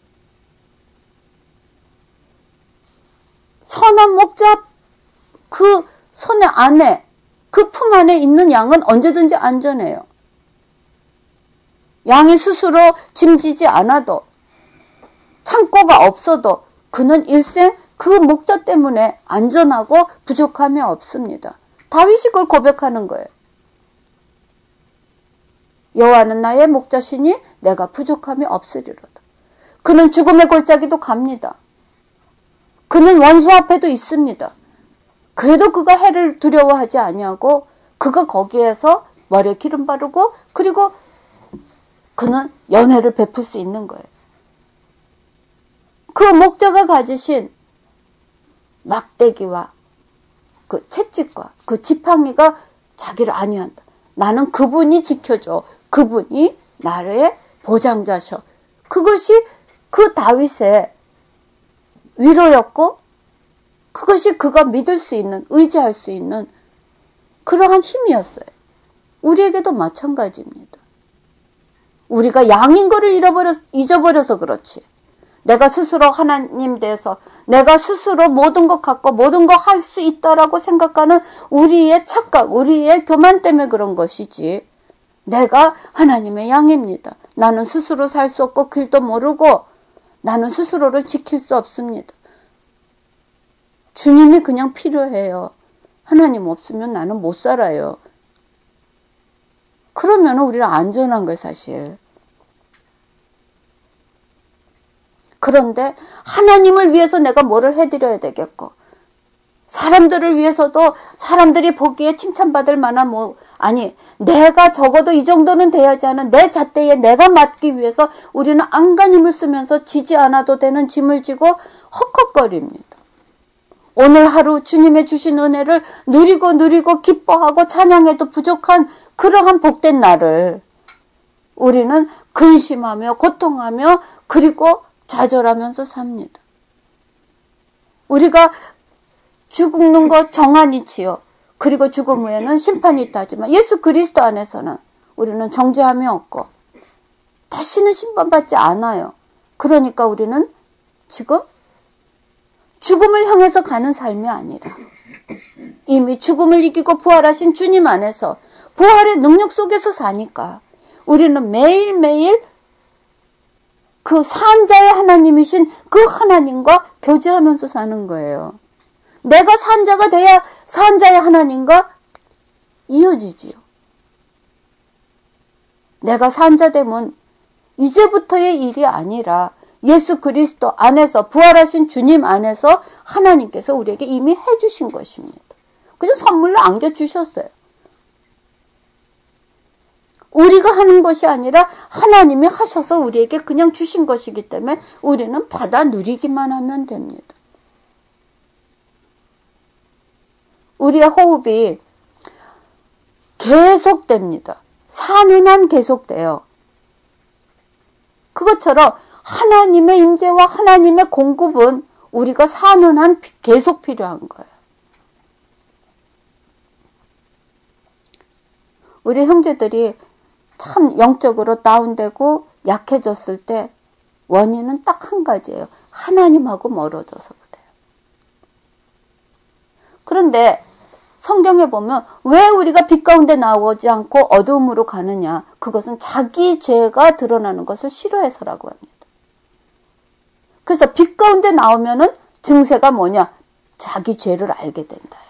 선한 목자 그 손에 안에 그 품 안에 있는 양은 언제든지 안전해요. 양이 스스로 짐지지 않아도 창고가 없어도 그는 일생 그 목자 때문에 안전하고 부족함이 없습니다. 다윗이 그걸 고백하는 거예요. 여호와는 나의 목자시니 내가 부족함이 없으리로다. 그는 죽음의 골짜기도 갑니다. 그는 원수 앞에도 있습니다. 그래도 그가 해를 두려워하지 아니하고 그가 거기에서 머리에 기름 바르고 그리고 그는 연회를 베풀 수 있는 거예요. 그 목자가 가지신 막대기와 그 채찍과 그 지팡이가 자기를 안위한다. 나는 그분이 지켜줘. 그분이 나의 보장자셔. 그것이 그 다윗의 위로였고 그것이 그가 믿을 수 있는, 의지할 수 있는 그러한 힘이었어요. 우리에게도 마찬가지입니다. 우리가 양인 거를 잃어버려, 잊어버려서 그렇지. 내가 스스로 하나님 대해서 내가 스스로 모든 것 갖고 모든 것 할 수 있다라고 생각하는 우리의 착각, 우리의 교만 때문에 그런 것이지. 내가 하나님의 양입니다. 나는 스스로 살 수 없고 길도 모르고 나는 스스로를 지킬 수 없습니다. 주님이 그냥 필요해요. 하나님 없으면 나는 못 살아요. 그러면 우리는 안전한 거예요, 사실. 그런데 하나님을 위해서 내가 뭐를 해드려야 되겠고 사람들을 위해서도 사람들이 보기에 칭찬받을 만한 뭐 아니 내가 적어도 이 정도는 돼야지 하는 내 잣대에 내가 맡기 위해서 우리는 안간힘을 쓰면서 지지 않아도 되는 짐을 지고 헉헉거립니다. 오늘 하루 주님의 주신 은혜를 누리고 누리고 기뻐하고 찬양해도 부족한 그러한 복된 날을 우리는 근심하며 고통하며 그리고 좌절하면서 삽니다. 우리가 죽는 것 정한이지요. 그리고 죽음 후에는 심판이 있다 하지만 예수 그리스도 안에서는 우리는 정죄함이 없고 다시는 심판받지 않아요. 그러니까 우리는 지금 죽음을 향해서 가는 삶이 아니라 이미 죽음을 이기고 부활하신 주님 안에서 부활의 능력 속에서 사니까 우리는 매일매일 그 산자의 하나님이신 그 하나님과 교제하면서 사는 거예요. 내가 산자가 돼야 산자의 하나님과 이어지지요. 내가 산자 되면 이제부터의 일이 아니라 예수 그리스도 안에서 부활하신 주님 안에서 하나님께서 우리에게 이미 해주신 것입니다. 그래서 선물로 안겨주셨어요. 우리가 하는 것이 아니라 하나님이 하셔서 우리에게 그냥 주신 것이기 때문에 우리는 받아 누리기만 하면 됩니다. 우리의 호흡이 계속됩니다. 사는 한 계속돼요. 그것처럼 하나님의 임재와 하나님의 공급은 우리가 사는 한 계속 필요한 거예요. 우리 형제들이 참 영적으로 다운되고 약해졌을 때 원인은 딱 한 가지예요. 하나님하고 멀어져서 그래요. 그런데 성경에 보면 왜 우리가 빛 가운데 나오지 않고 어두움으로 가느냐? 그것은 자기 죄가 드러나는 것을 싫어해서라고 합니다. 그래서 빛 가운데 나오면은 증세가 뭐냐? 자기 죄를 알게 된다요.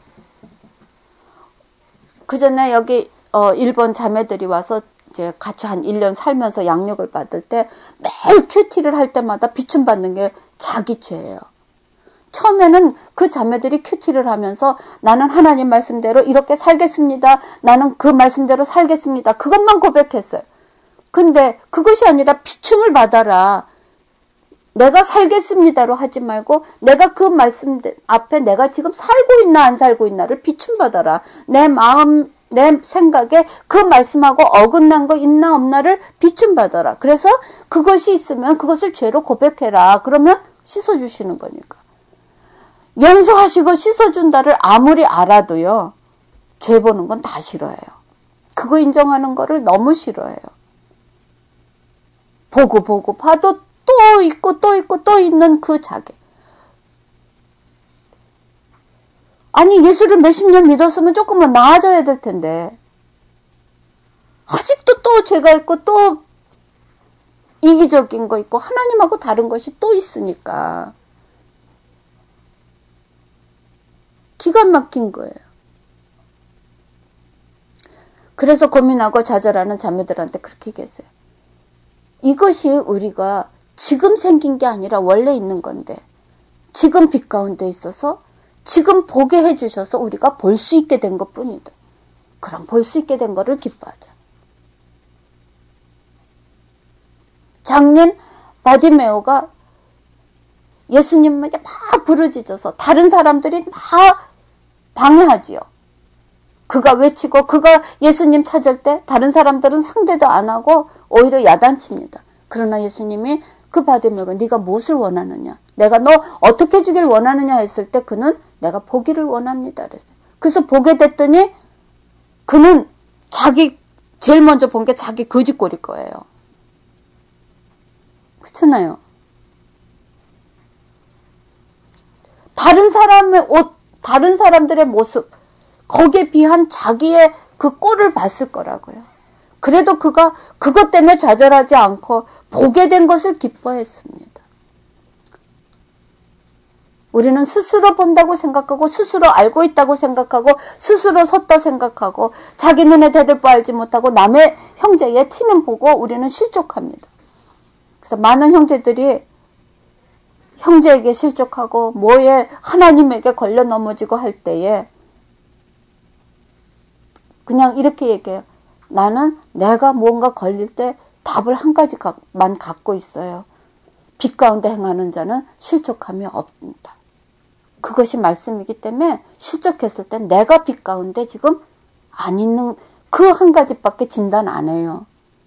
그 전에 여기 어 일본 자매들이 와서 이제 같이 한 일 년 살면서 양육을 받을 때 매일 큐티를 할 때마다 비춤 받는 게 자기 죄예요. 처음에는 그 자매들이 큐티를 하면서 나는 하나님 말씀대로 이렇게 살겠습니다. 나는 그 말씀대로 살겠습니다. 그것만 고백했어요. 근데 그것이 아니라 비춤을 받아라. 내가 살겠습니다로 하지 말고 내가 그 말씀 앞에 내가 지금 살고 있나 안 살고 있나를 비춤받아라. 내 마음 내 생각에 그 말씀하고 어긋난 거 있나 없나를 비춤받아라. 그래서 그것이 있으면 그것을 죄로 고백해라. 그러면 씻어주시는 거니까. 용서하시고 씻어준다를 아무리 알아도요. 죄 보는 건 다 싫어해요. 그거 인정하는 거를 너무 싫어해요. 보고 보고 봐도 또 있고 또 있고 또 있는 그 자기. 아니 예수를 몇십 년 믿었으면 조금만 나아져야 될 텐데 아직도 또 죄가 있고 또 이기적인 거 있고 하나님하고 다른 것이 또 있으니까 기가 막힌 거예요. 그래서 고민하고 좌절하는 자매들한테 그렇게 얘기했어요. 이것이 우리가 지금 생긴 게 아니라 원래 있는 건데 지금 빛 가운데 있어서 지금 보게 해주셔서 우리가 볼 수 있게 된 것뿐이다. 그럼 볼 수 있게 된 거를 기뻐하자. 장년 바디메오가 예수님에게 막 부르짖어서 다른 사람들이 막 방해하지요. 그가 외치고 그가 예수님 찾을 때 다른 사람들은 상대도 안 하고 오히려 야단칩니다. 그러나 예수님이 그 바디메오가 네가 무엇을 원하느냐? 내가 너 어떻게 해주길 원하느냐 했을 때 그는 내가 보기를 원합니다. 그랬어요. 그래서 보게 됐더니 그는 자기 제일 먼저 본 게 자기 거짓골일 거예요. 그렇잖아요. 다른 사람의 옷, 다른 사람들의 모습, 거기에 비한 자기의 그 꼴을 봤을 거라고요. 그래도 그가 그것 때문에 좌절하지 않고 보게 된 것을 기뻐했습니다. 우리는 스스로 본다고 생각하고 스스로 알고 있다고 생각하고 스스로 섰다 생각하고 자기 눈에 대들보 알지 못하고 남의 형제의 티는 보고 우리는 실족합니다. 그래서 많은 형제들이 형제에게 실족하고 뭐에 하나님에게 걸려 넘어지고 할 때에 그냥 이렇게 얘기해요. 나는 내가 뭔가 걸릴 때 답을 한 가지만 갖고 있어요. 빛 가운데 행하는 자는 실족함이 없다. 그것이 말씀이기 때문에 실족했을 때 내가 빛 가운데 지금 안 있는 그 한 가지밖에 진단 안 해요.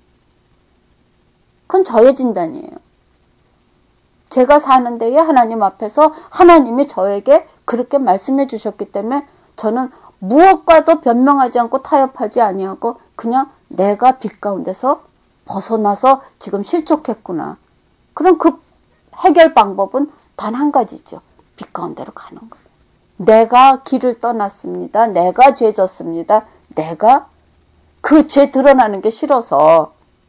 그건 저의 진단이에요. 제가 사는 데에 하나님 앞에서 하나님이 저에게 그렇게 말씀해 주셨기 때문에 저는 무엇과도 변명하지 않고 타협하지 아니하고 그냥 내가 빛 가운데서 벗어나서 지금 실족했구나. 그럼 그 해결 방법은 단 한 가지죠. 빛 가운데로 가는 거예요. 내가 길을 떠났습니다. 내가 죄 졌습니다. 내가 그 죄 드러나는 게 싫어서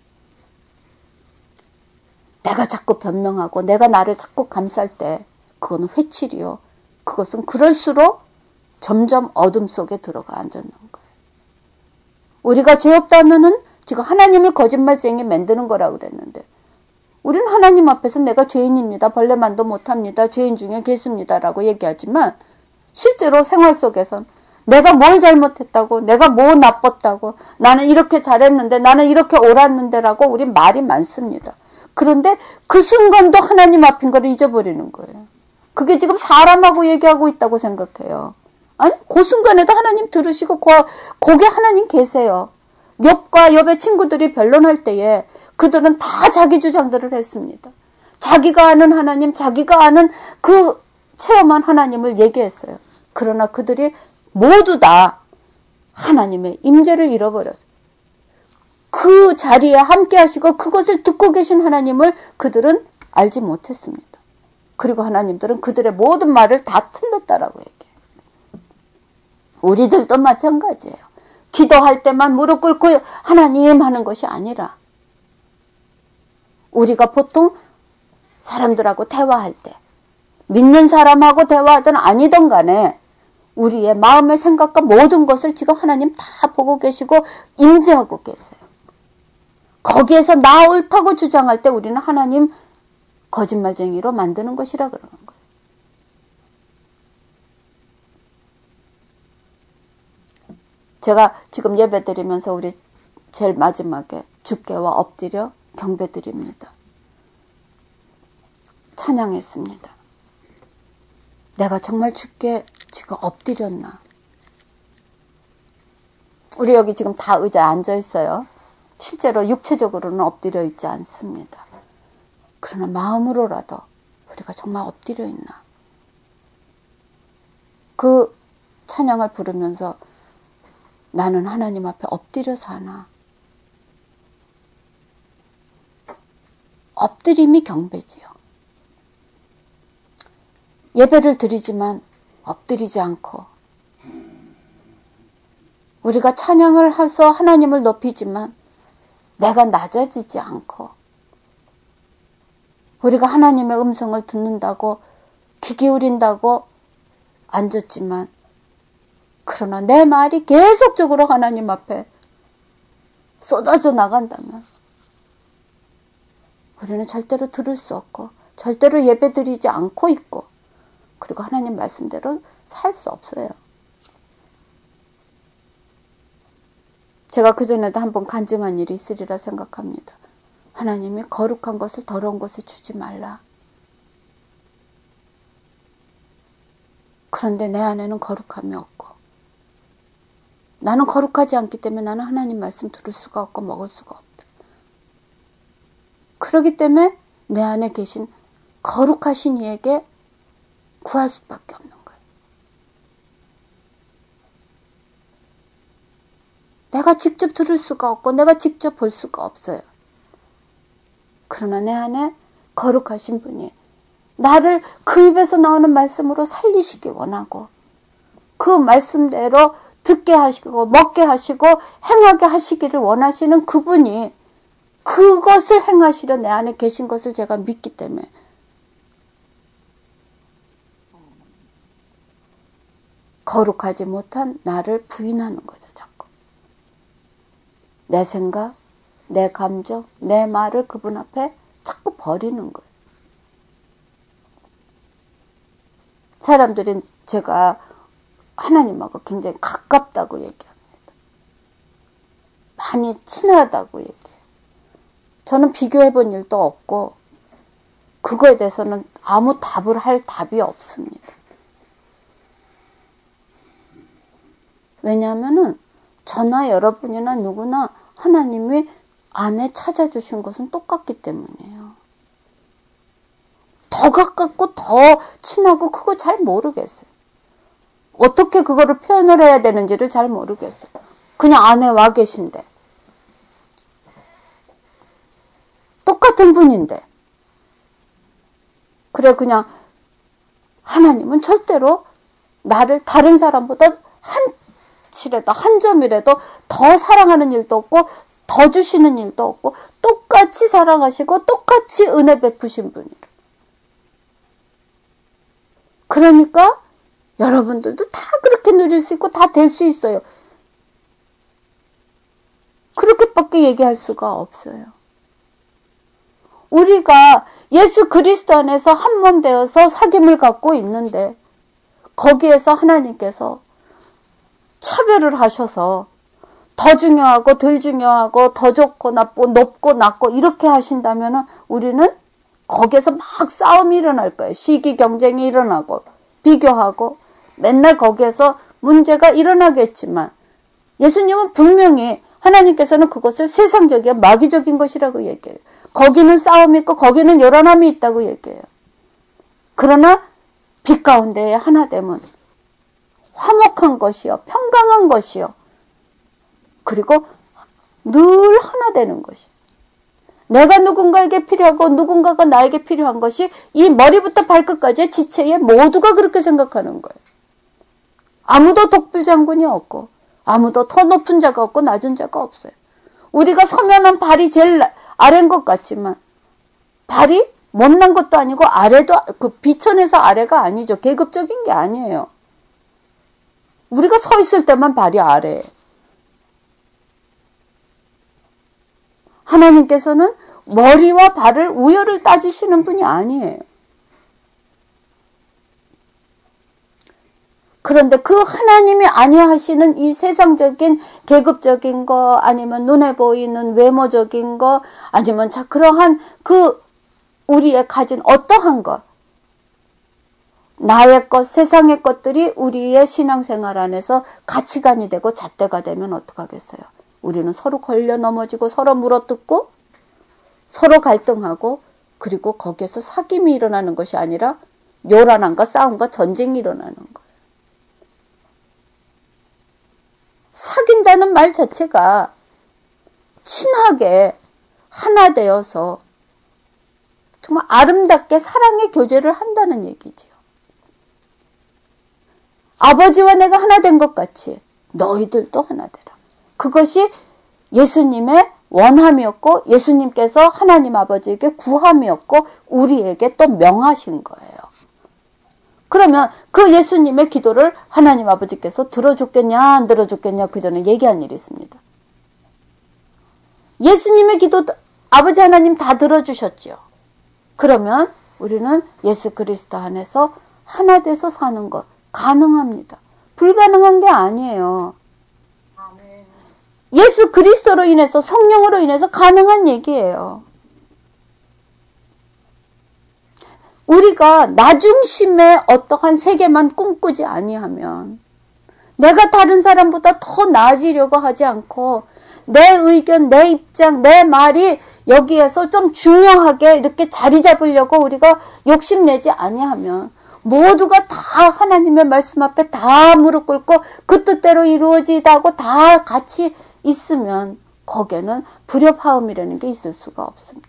내가 자꾸 변명하고 내가 나를 자꾸 감쌀 때 그거는 회칠이요. 그것은 그럴수록 점점 어둠 속에 들어가 앉는 거예요. 우리가 죄 없다면은 지금 하나님을 거짓말쟁이 만드는 거라고 그랬는데 우리는 하나님 앞에서 내가 죄인입니다. 벌레만도 못합니다. 죄인 중에 계십니다. 라고 얘기하지만 실제로 생활 속에선 내가 뭘 잘못했다고 내가 뭐 나빴다고 나는 이렇게 잘했는데 나는 이렇게 옳았는데 라고 우린 말이 많습니다. 그런데 그 순간도 하나님 앞인 걸 잊어버리는 거예요. 그게 지금 사람하고 얘기하고 있다고 생각해요. 아니 그 순간에도 하나님 들으시고 거, 거기에 하나님 계세요. 욥과 욥의 친구들이 변론할 때에 그들은 다 자기 주장들을 했습니다. 자기가 아는 하나님, 자기가 아는 그 체험한 하나님을 얘기했어요. 그러나 그들이 모두 다 하나님의 임재를 잃어버렸어요. 그 자리에 함께 하시고 그것을 듣고 계신 하나님을 그들은 알지 못했습니다. 그리고 하나님들은 그들의 모든 말을 다 틀렸다라고 얘기해요. 우리들도 마찬가지예요. 기도할 때만 무릎 꿇고 하나님 하는 것이 아니라 우리가 보통 사람들하고 대화할 때 믿는 사람하고 대화하든 아니든 간에 우리의 마음의 생각과 모든 것을 지금 하나님 다 보고 계시고 임재하고 계세요. 거기에서 나 옳다고 주장할 때 우리는 하나님 거짓말쟁이로 만드는 것이라 그러는 거예요. 제가 지금 예배 드리면서 우리 제일 마지막에 주께와 엎드려 경배 드립니다. 찬양했습니다. 내가 정말 주께 지금 엎드렸나? 우리 여기 지금 다 의자에 앉아 있어요. 실제로 육체적으로는 엎드려 있지 않습니다. 그러나 마음으로라도 우리가 정말 엎드려 있나? 그 찬양을 부르면서 나는 하나님 앞에 엎드려 사나? 엎드림이 경배지요. 예배를 드리지만 엎드리지 않고 우리가 찬양을 해서 하나님을 높이지만 내가 낮아지지 않고 우리가 하나님의 음성을 듣는다고 귀 기울인다고 앉았지만 그러나 내 말이 계속적으로 하나님 앞에 쏟아져 나간다면 우리는 절대로 들을 수 없고 절대로 예배 드리지 않고 있고 그리고 하나님 말씀대로 살 수 없어요. 제가 그전에도 한번 간증한 일이 있으리라 생각합니다. 하나님이 거룩한 것을 더러운 것에 주지 말라. 그런데 내 안에는 거룩함이 없고 나는 거룩하지 않기 때문에 나는 하나님 말씀 들을 수가 없고 먹을 수가 없다. 그렇기 때문에 내 안에 계신 거룩하신 이에게 구할 수밖에 없는 거예요. 내가 직접 들을 수가 없고 내가 직접 볼 수가 없어요. 그러나 내 안에 거룩하신 분이 나를 그 입에서 나오는 말씀으로 살리시기 원하고 그 말씀대로 듣게 하시고 먹게 하시고 행하게 하시기를 원하시는 그분이 그것을 행하시려 내 안에 계신 것을 제가 믿기 때문에 거룩하지 못한 나를 부인하는 거죠. 자꾸 내 생각, 내 감정, 내 말을 그분 앞에 자꾸 버리는 거예요. 사람들은 제가 하나님하고 굉장히 가깝다고 얘기합니다. 많이 친하다고 얘기해요. 저는 비교해 본 일도 없고 그거에 대해서는 아무 답을 할 답이 없습니다. 왜냐하면은 저나 여러분이나 누구나 하나님이 안에 찾아주신 것은 똑같기 때문이에요. 더 가깝고 더 친하고 그거 잘 모르겠어요. 어떻게 그거를 표현을 해야 되는지를 잘 모르겠어요. 그냥 안에 와 계신데 똑같은 분인데 그래 그냥 하나님은 절대로 나를 다른 사람보다 한 칠에도 한 점이라도 더 사랑하는 일도 없고 더 주시는 일도 없고 똑같이 사랑하시고 똑같이 은혜 베푸신 분이라. 그러니까 여러분들도 다 그렇게 누릴 수 있고 다 될 수 있어요. 그렇게밖에 얘기할 수가 없어요. 우리가 예수 그리스도 안에서 한 몸 되어서 사귐을 갖고 있는데 거기에서 하나님께서 차별을 하셔서 더 중요하고 덜 중요하고 더 좋고 나쁘고 높고 낮고 이렇게 하신다면 우리는 거기에서 막 싸움이 일어날 거예요. 시기 경쟁이 일어나고 비교하고 맨날 거기에서 문제가 일어나겠지만 예수님은 분명히 하나님께서는 그것을 세상적이고 마귀적인 것이라고 얘기해요. 거기는 싸움이 있고 거기는 요란함이 있다고 얘기해요. 그러나 빛 가운데의 하나됨은 화목한 것이요 평강한 것이요 그리고 늘 하나 되는 것이. 내가 누군가에게 필요하고 누군가가 나에게 필요한 것이 이 머리부터 발끝까지의 지체에 모두가 그렇게 생각하는 거예요. 아무도 독불장군이 없고 아무도 더 높은 자가 없고 낮은 자가 없어요. 우리가 서면은 발이 제일 아래인 것 같지만 발이 못난 것도 아니고 아래도 그 비천에서 아래가 아니죠. 계급적인 게 아니에요. 우리가 서 있을 때만 발이 아래예요. 하나님께서는 머리와 발을 우열을 따지시는 분이 아니에요. 그런데 그 하나님이 아니하시는 이 세상적인 계급적인 거 아니면 눈에 보이는 외모적인 거 아니면 자 그러한 그 우리의 가진 어떠한 것 나의 것 세상의 것들이 우리의 신앙생활 안에서 가치관이 되고 잣대가 되면 어떡하겠어요. 우리는 서로 걸려 넘어지고 서로 물어뜯고 서로 갈등하고 그리고 거기에서 사귐이 일어나는 것이 아니라 요란함과 싸움과 전쟁이 일어나는 거예요. 사귄다는 말 자체가 친하게 하나 되어서 정말 아름답게 사랑의 교제를 한다는 얘기지요. 아버지와 내가 하나 된 것 같이 너희들도 하나 되라. 그것이 예수님의 원함이었고 예수님께서 하나님 아버지에게 구함이었고 우리에게 또 명하신 거예요. 그러면 그 예수님의 기도를 하나님 아버지께서 들어줬겠냐 안 들어줬겠냐 그 전에 얘기한 일이 있습니다. 예수님의 기도 아버지 하나님 다 들어주셨죠. 그러면 우리는 예수 그리스도 안에서 하나 돼서 사는 것 가능합니다. 불가능한 게 아니에요. 예수 그리스도로 인해서 성령으로 인해서 가능한 얘기예요. 우리가 나 중심의 어떠한 세계만 꿈꾸지 아니하면 내가 다른 사람보다 더 나아지려고 하지 않고 내 의견, 내 입장, 내 말이 여기에서 좀 중요하게 이렇게 자리 잡으려고 우리가 욕심내지 아니하면 모두가 다 하나님의 말씀 앞에 다 무릎 꿇고 그 뜻대로 이루어지다고 다 같이 있으면 거기에는 불협화음이라는 게 있을 수가 없습니다.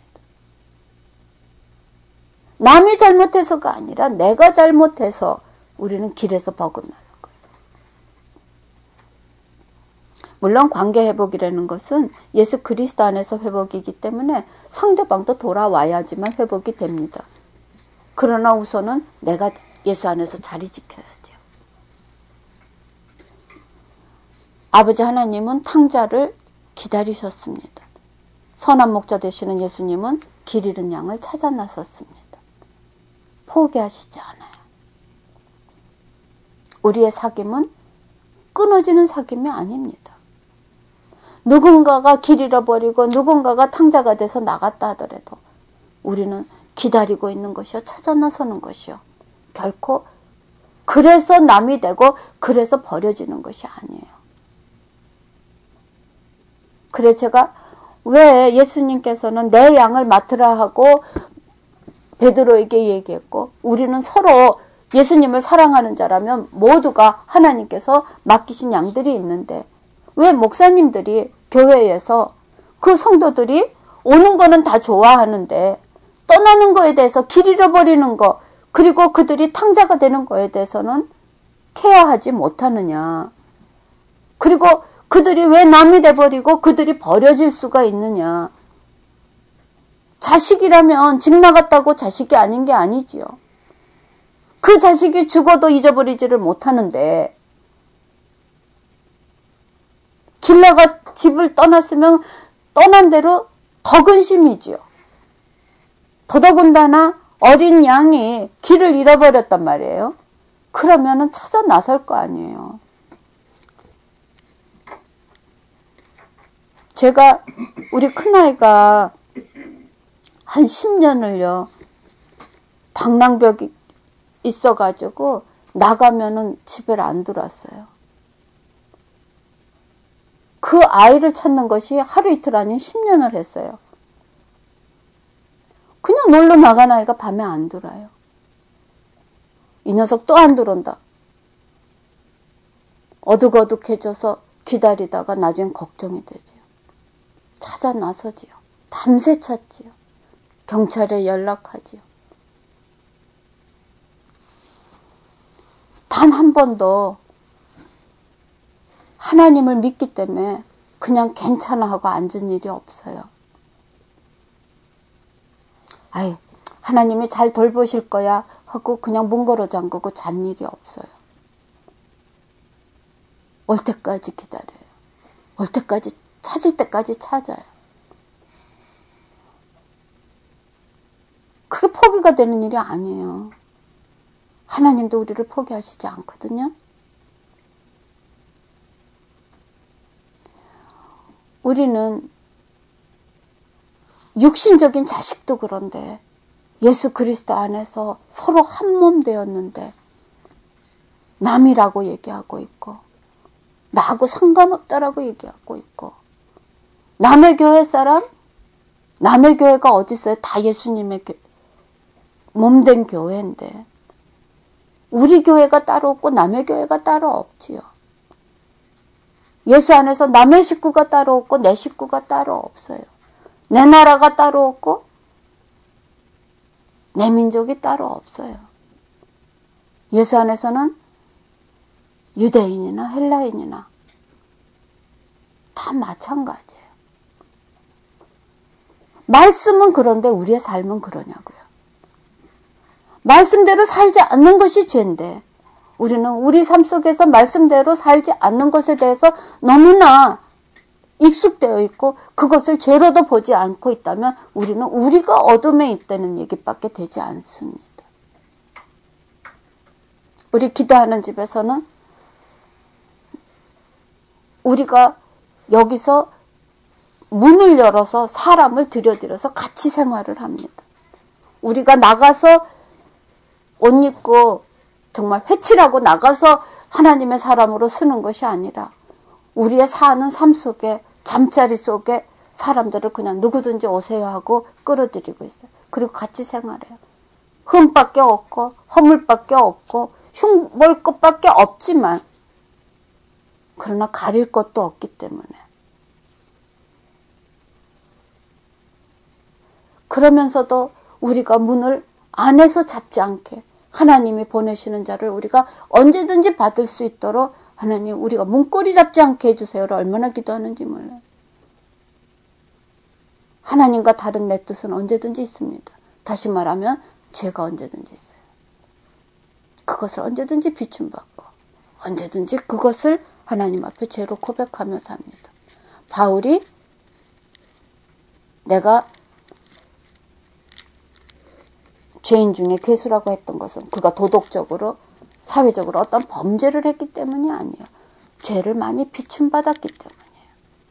남이 잘못해서가 아니라 내가 잘못해서 우리는 길에서 벗어나는 거예요. 물론 관계 회복이라는 것은 예수 그리스도 안에서 회복이기 때문에 상대방도 돌아와야지만 회복이 됩니다. 그러나 우선은 내가 예수 안에서 자리 지켜야죠. 아버지 하나님은 탕자를 기다리셨습니다. 선한 목자 되시는 예수님은 길 잃은 양을 찾아 나섰습니다. 포기하시지 않아요. 우리의 사귐은 끊어지는 사귐이 아닙니다. 누군가가 길 잃어버리고 누군가가 탕자가 돼서 나갔다 하더라도 우리는 기다리고 있는 것이요 찾아 나서는 것이요 결코 그래서 남이 되고 그래서 버려지는 것이 아니에요. 그래 제가 왜 예수님께서는 내 양을 맡으라 하고 베드로에게 얘기했고 우리는 서로 예수님을 사랑하는 자라면 모두가 하나님께서 맡기신 양들이 있는데 왜 목사님들이 교회에서 그 성도들이 오는 거는 다 좋아하는데 떠나는 거에 대해서 길 잃어버리는 거 그리고 그들이 탕자가 되는 거에 대해서는 케어하지 못하느냐. 그리고 그들이 왜 남이 돼버리고 그들이 버려질 수가 있느냐. 자식이라면 집 나갔다고 자식이 아닌 게 아니지요. 그 자식이 죽어도 잊어버리지를 못하는데 길 나가 집을 떠났으면 떠난 대로 더 근심이지요. 더더군다나 어린 양이 길을 잃어버렸단 말이에요. 그러면은 찾아 나설 거 아니에요. 제가 우리 큰아이가 한 십 년을요 방랑벽이 있어가지고 나가면은 집에 안 들어왔어요. 그 아이를 찾는 것이 하루 이틀 아닌 십 년을 했어요. 그냥 놀러 나간 아이가 밤에 안 들어와요. 이 녀석 또 안 들어온다. 어둑어둑해져서 기다리다가 나중엔 걱정이 되지요. 찾아 나서지요. 밤새 찾지요. 경찰에 연락하지요. 단 한 번도 하나님을 믿기 때문에 그냥 괜찮아 하고 앉은 일이 없어요. 아이, 하나님이 잘 돌보실 거야 하고 그냥 문 걸어 잠그고 잔 일이 없어요. 올 때까지 기다려요. 올 때까지, 찾을 때까지 찾아요. 그게 포기가 되는 일이 아니에요. 하나님도 우리를 포기하시지 않거든요. 우리는 육신적인 자식도 그런데 예수 그리스도 안에서 서로 한 몸 되었는데 남이라고 얘기하고 있고 나하고 상관없다라고 얘기하고 있고 남의 교회 사람? 남의 교회가 어디 있어요? 다 예수님의 몸된 교회인데 우리 교회가 따로 없고 남의 교회가 따로 없지요. 예수 안에서 남의 식구가 따로 없고 내 식구가 따로 없어요. 내 나라가 따로 없고 내 민족이 따로 없어요. 예수 안에서는 유대인이나 헬라인이나 다 마찬가지예요. 말씀은 그런데 우리의 삶은 그러냐고요. 말씀대로 살지 않는 것이 죄인데 우리는 우리 삶 속에서 말씀대로 살지 않는 것에 대해서 너무나 익숙되어 있고 그것을 죄로도 보지 않고 있다면 우리는 우리가 어둠에 있다는 얘기밖에 되지 않습니다. 우리 기도하는 집에서는 우리가 여기서 문을 열어서 사람을 들여들여서 같이 생활을 합니다. 우리가 나가서 옷 입고 정말 회칠하고 나가서 하나님의 사람으로 쓰는 것이 아니라 우리의 사는 삶 속에 잠자리 속에 사람들을 그냥 누구든지 오세요 하고 끌어들이고 있어요. 그리고 같이 생활해요. 흠밖에 없고 허물밖에 없고 흉볼 것밖에 없지만 그러나 가릴 것도 없기 때문에 그러면서도 우리가 문을 안에서 잡지 않게 하나님이 보내시는 자를 우리가 언제든지 받을 수 있도록 하나님 우리가 문고리 잡지 않게 해주세요를 얼마나 기도하는지 몰라요. 하나님과 다른 내 뜻은 언제든지 있습니다. 다시 말하면 죄가 언제든지 있어요. 그것을 언제든지 비춤받고 언제든지 그것을 하나님 앞에 죄로 고백하며 삽니다. 바울이 내가 죄인 중에 괴수라고 했던 것은 그가 도덕적으로 사회적으로 어떤 범죄를 했기 때문이 아니에요. 죄를 많이 비춤받았기 때문이에요.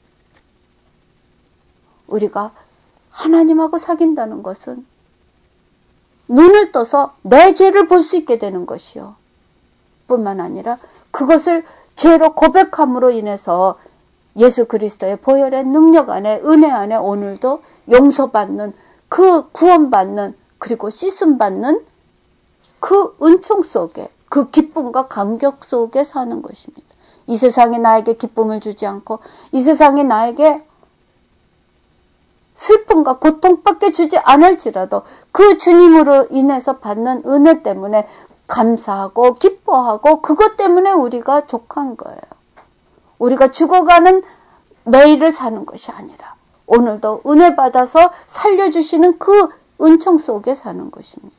우리가 하나님하고 사귄다는 것은 눈을 떠서 내 죄를 볼 수 있게 되는 것이요. 뿐만 아니라 그것을 죄로 고백함으로 인해서 예수 그리스도의 보혈의 능력 안에 은혜 안에 오늘도 용서받는 그 구원받는 그리고 씻음받는 그 은총 속에 그 기쁨과 감격 속에 사는 것입니다. 이 세상이 나에게 기쁨을 주지 않고 이 세상이 나에게 슬픔과 고통밖에 주지 않을지라도 그 주님으로 인해서 받는 은혜 때문에 감사하고 기뻐하고 그것 때문에 우리가 족한 거예요. 우리가 죽어가는 매일을 사는 것이 아니라 오늘도 은혜 받아서 살려주시는 그 은총 속에 사는 것입니다.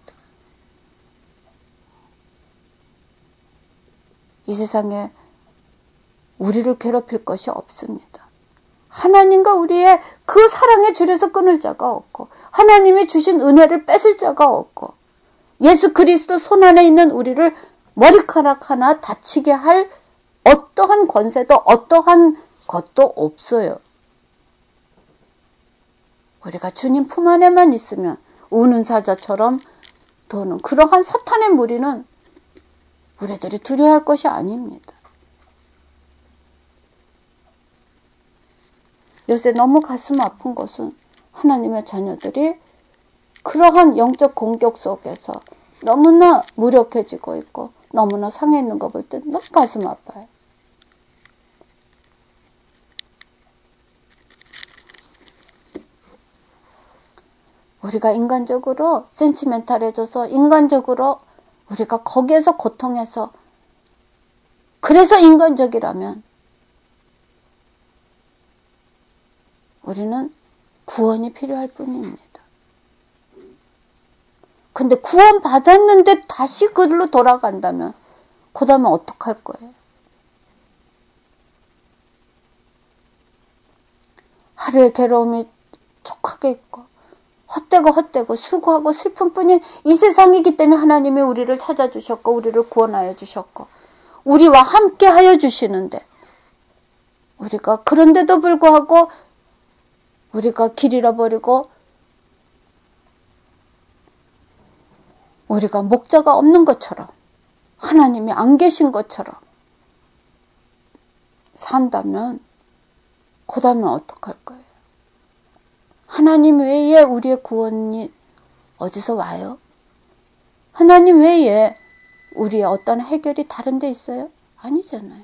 이 세상에 우리를 괴롭힐 것이 없습니다. 하나님과 우리의 그 사랑의 줄에서 끊을 자가 없고 하나님이 주신 은혜를 뺏을 자가 없고 예수 그리스도 손 안에 있는 우리를 머리카락 하나 다치게 할 어떠한 권세도 어떠한 것도 없어요. 우리가 주님 품 안에만 있으면 우는 사자처럼 도는 그러한 사탄의 무리는 우리들이 두려워할 것이 아닙니다. 요새 너무 가슴 아픈 것은 하나님의 자녀들이 그러한 영적 공격 속에서 너무나 무력해지고 있고 너무나 상해 있는 거 볼 때 너무 가슴 아파요. 우리가 인간적으로 센치멘탈해져서 인간적으로 우리가 거기에서 고통해서 그래서 인간적이라면 우리는 구원이 필요할 뿐입니다. 근데 구원 받았는데 다시 그들로 돌아간다면 그 다음에 어떡할 거예요? 하루의 괴로움이 촉하게 있고 헛되고 헛되고 수고하고 슬픔뿐인 이 세상이기 때문에 하나님이 우리를 찾아주셨고 우리를 구원하여 주셨고 우리와 함께 하여 주시는데 우리가 그런데도 불구하고 우리가 길 잃어버리고 우리가 목자가 없는 것처럼 하나님이 안 계신 것처럼 산다면 그 다음에 어떡할 거예요? 하나님 외에 우리의 구원이 어디서 와요? 하나님 외에 우리의 어떤 해결이 다른 데 있어요? 아니잖아요.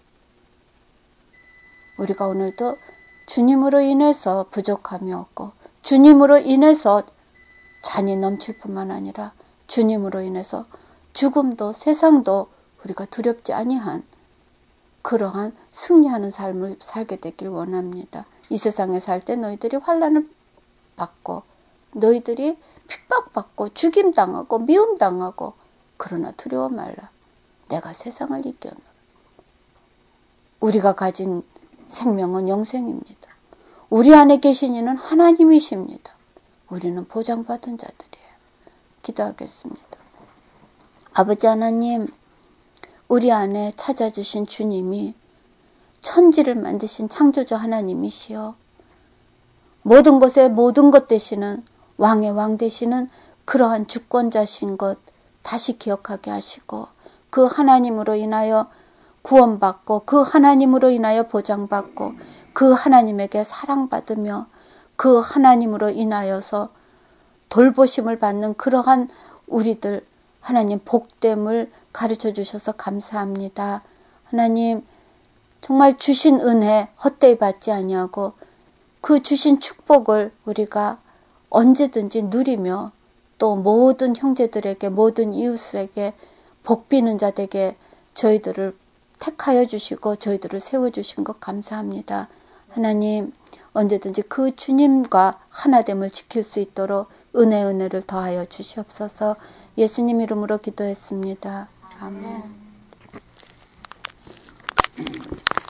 우리가 오늘도 주님으로 인해서 부족함이 없고 주님으로 인해서 잔이 넘칠 뿐만 아니라 주님으로 인해서 죽음도 세상도 우리가 두렵지 아니한 그러한 승리하는 삶을 살게 되길 원합니다. 이 세상에 살 때 너희들이 환난을 받고 너희들이 핍박받고 죽임당하고 미움당하고 그러나 두려워 말라. 내가 세상을 이겼노라. 우리가 가진 생명은 영생입니다. 우리 안에 계신 이는 하나님이십니다. 우리는 보장받은 자들이에요. 기도하겠습니다. 아버지 하나님, 우리 안에 찾아주신 주님이 천지를 만드신 창조주 하나님이시여 모든 것에 모든 것 되시는 왕의 왕 되시는 그러한 주권자신 것 다시 기억하게 하시고 그 하나님으로 인하여 구원받고 그 하나님으로 인하여 보장받고 그 하나님에게 사랑받으며 그 하나님으로 인하여서 돌보심을 받는 그러한 우리들 하나님 복됨을 가르쳐 주셔서 감사합니다. 하나님 정말 주신 은혜 헛되이 받지 아니하고 그 주신 축복을 우리가 언제든지 누리며 또 모든 형제들에게 모든 이웃에게 복비는 자에게 저희들을 택하여 주시고 저희들을 세워주신 것 감사합니다. 하나님 언제든지 그 주님과 하나됨을 지킬 수 있도록 은혜 은혜를 더하여 주시옵소서. 예수님 이름으로 기도했습니다. 아멘.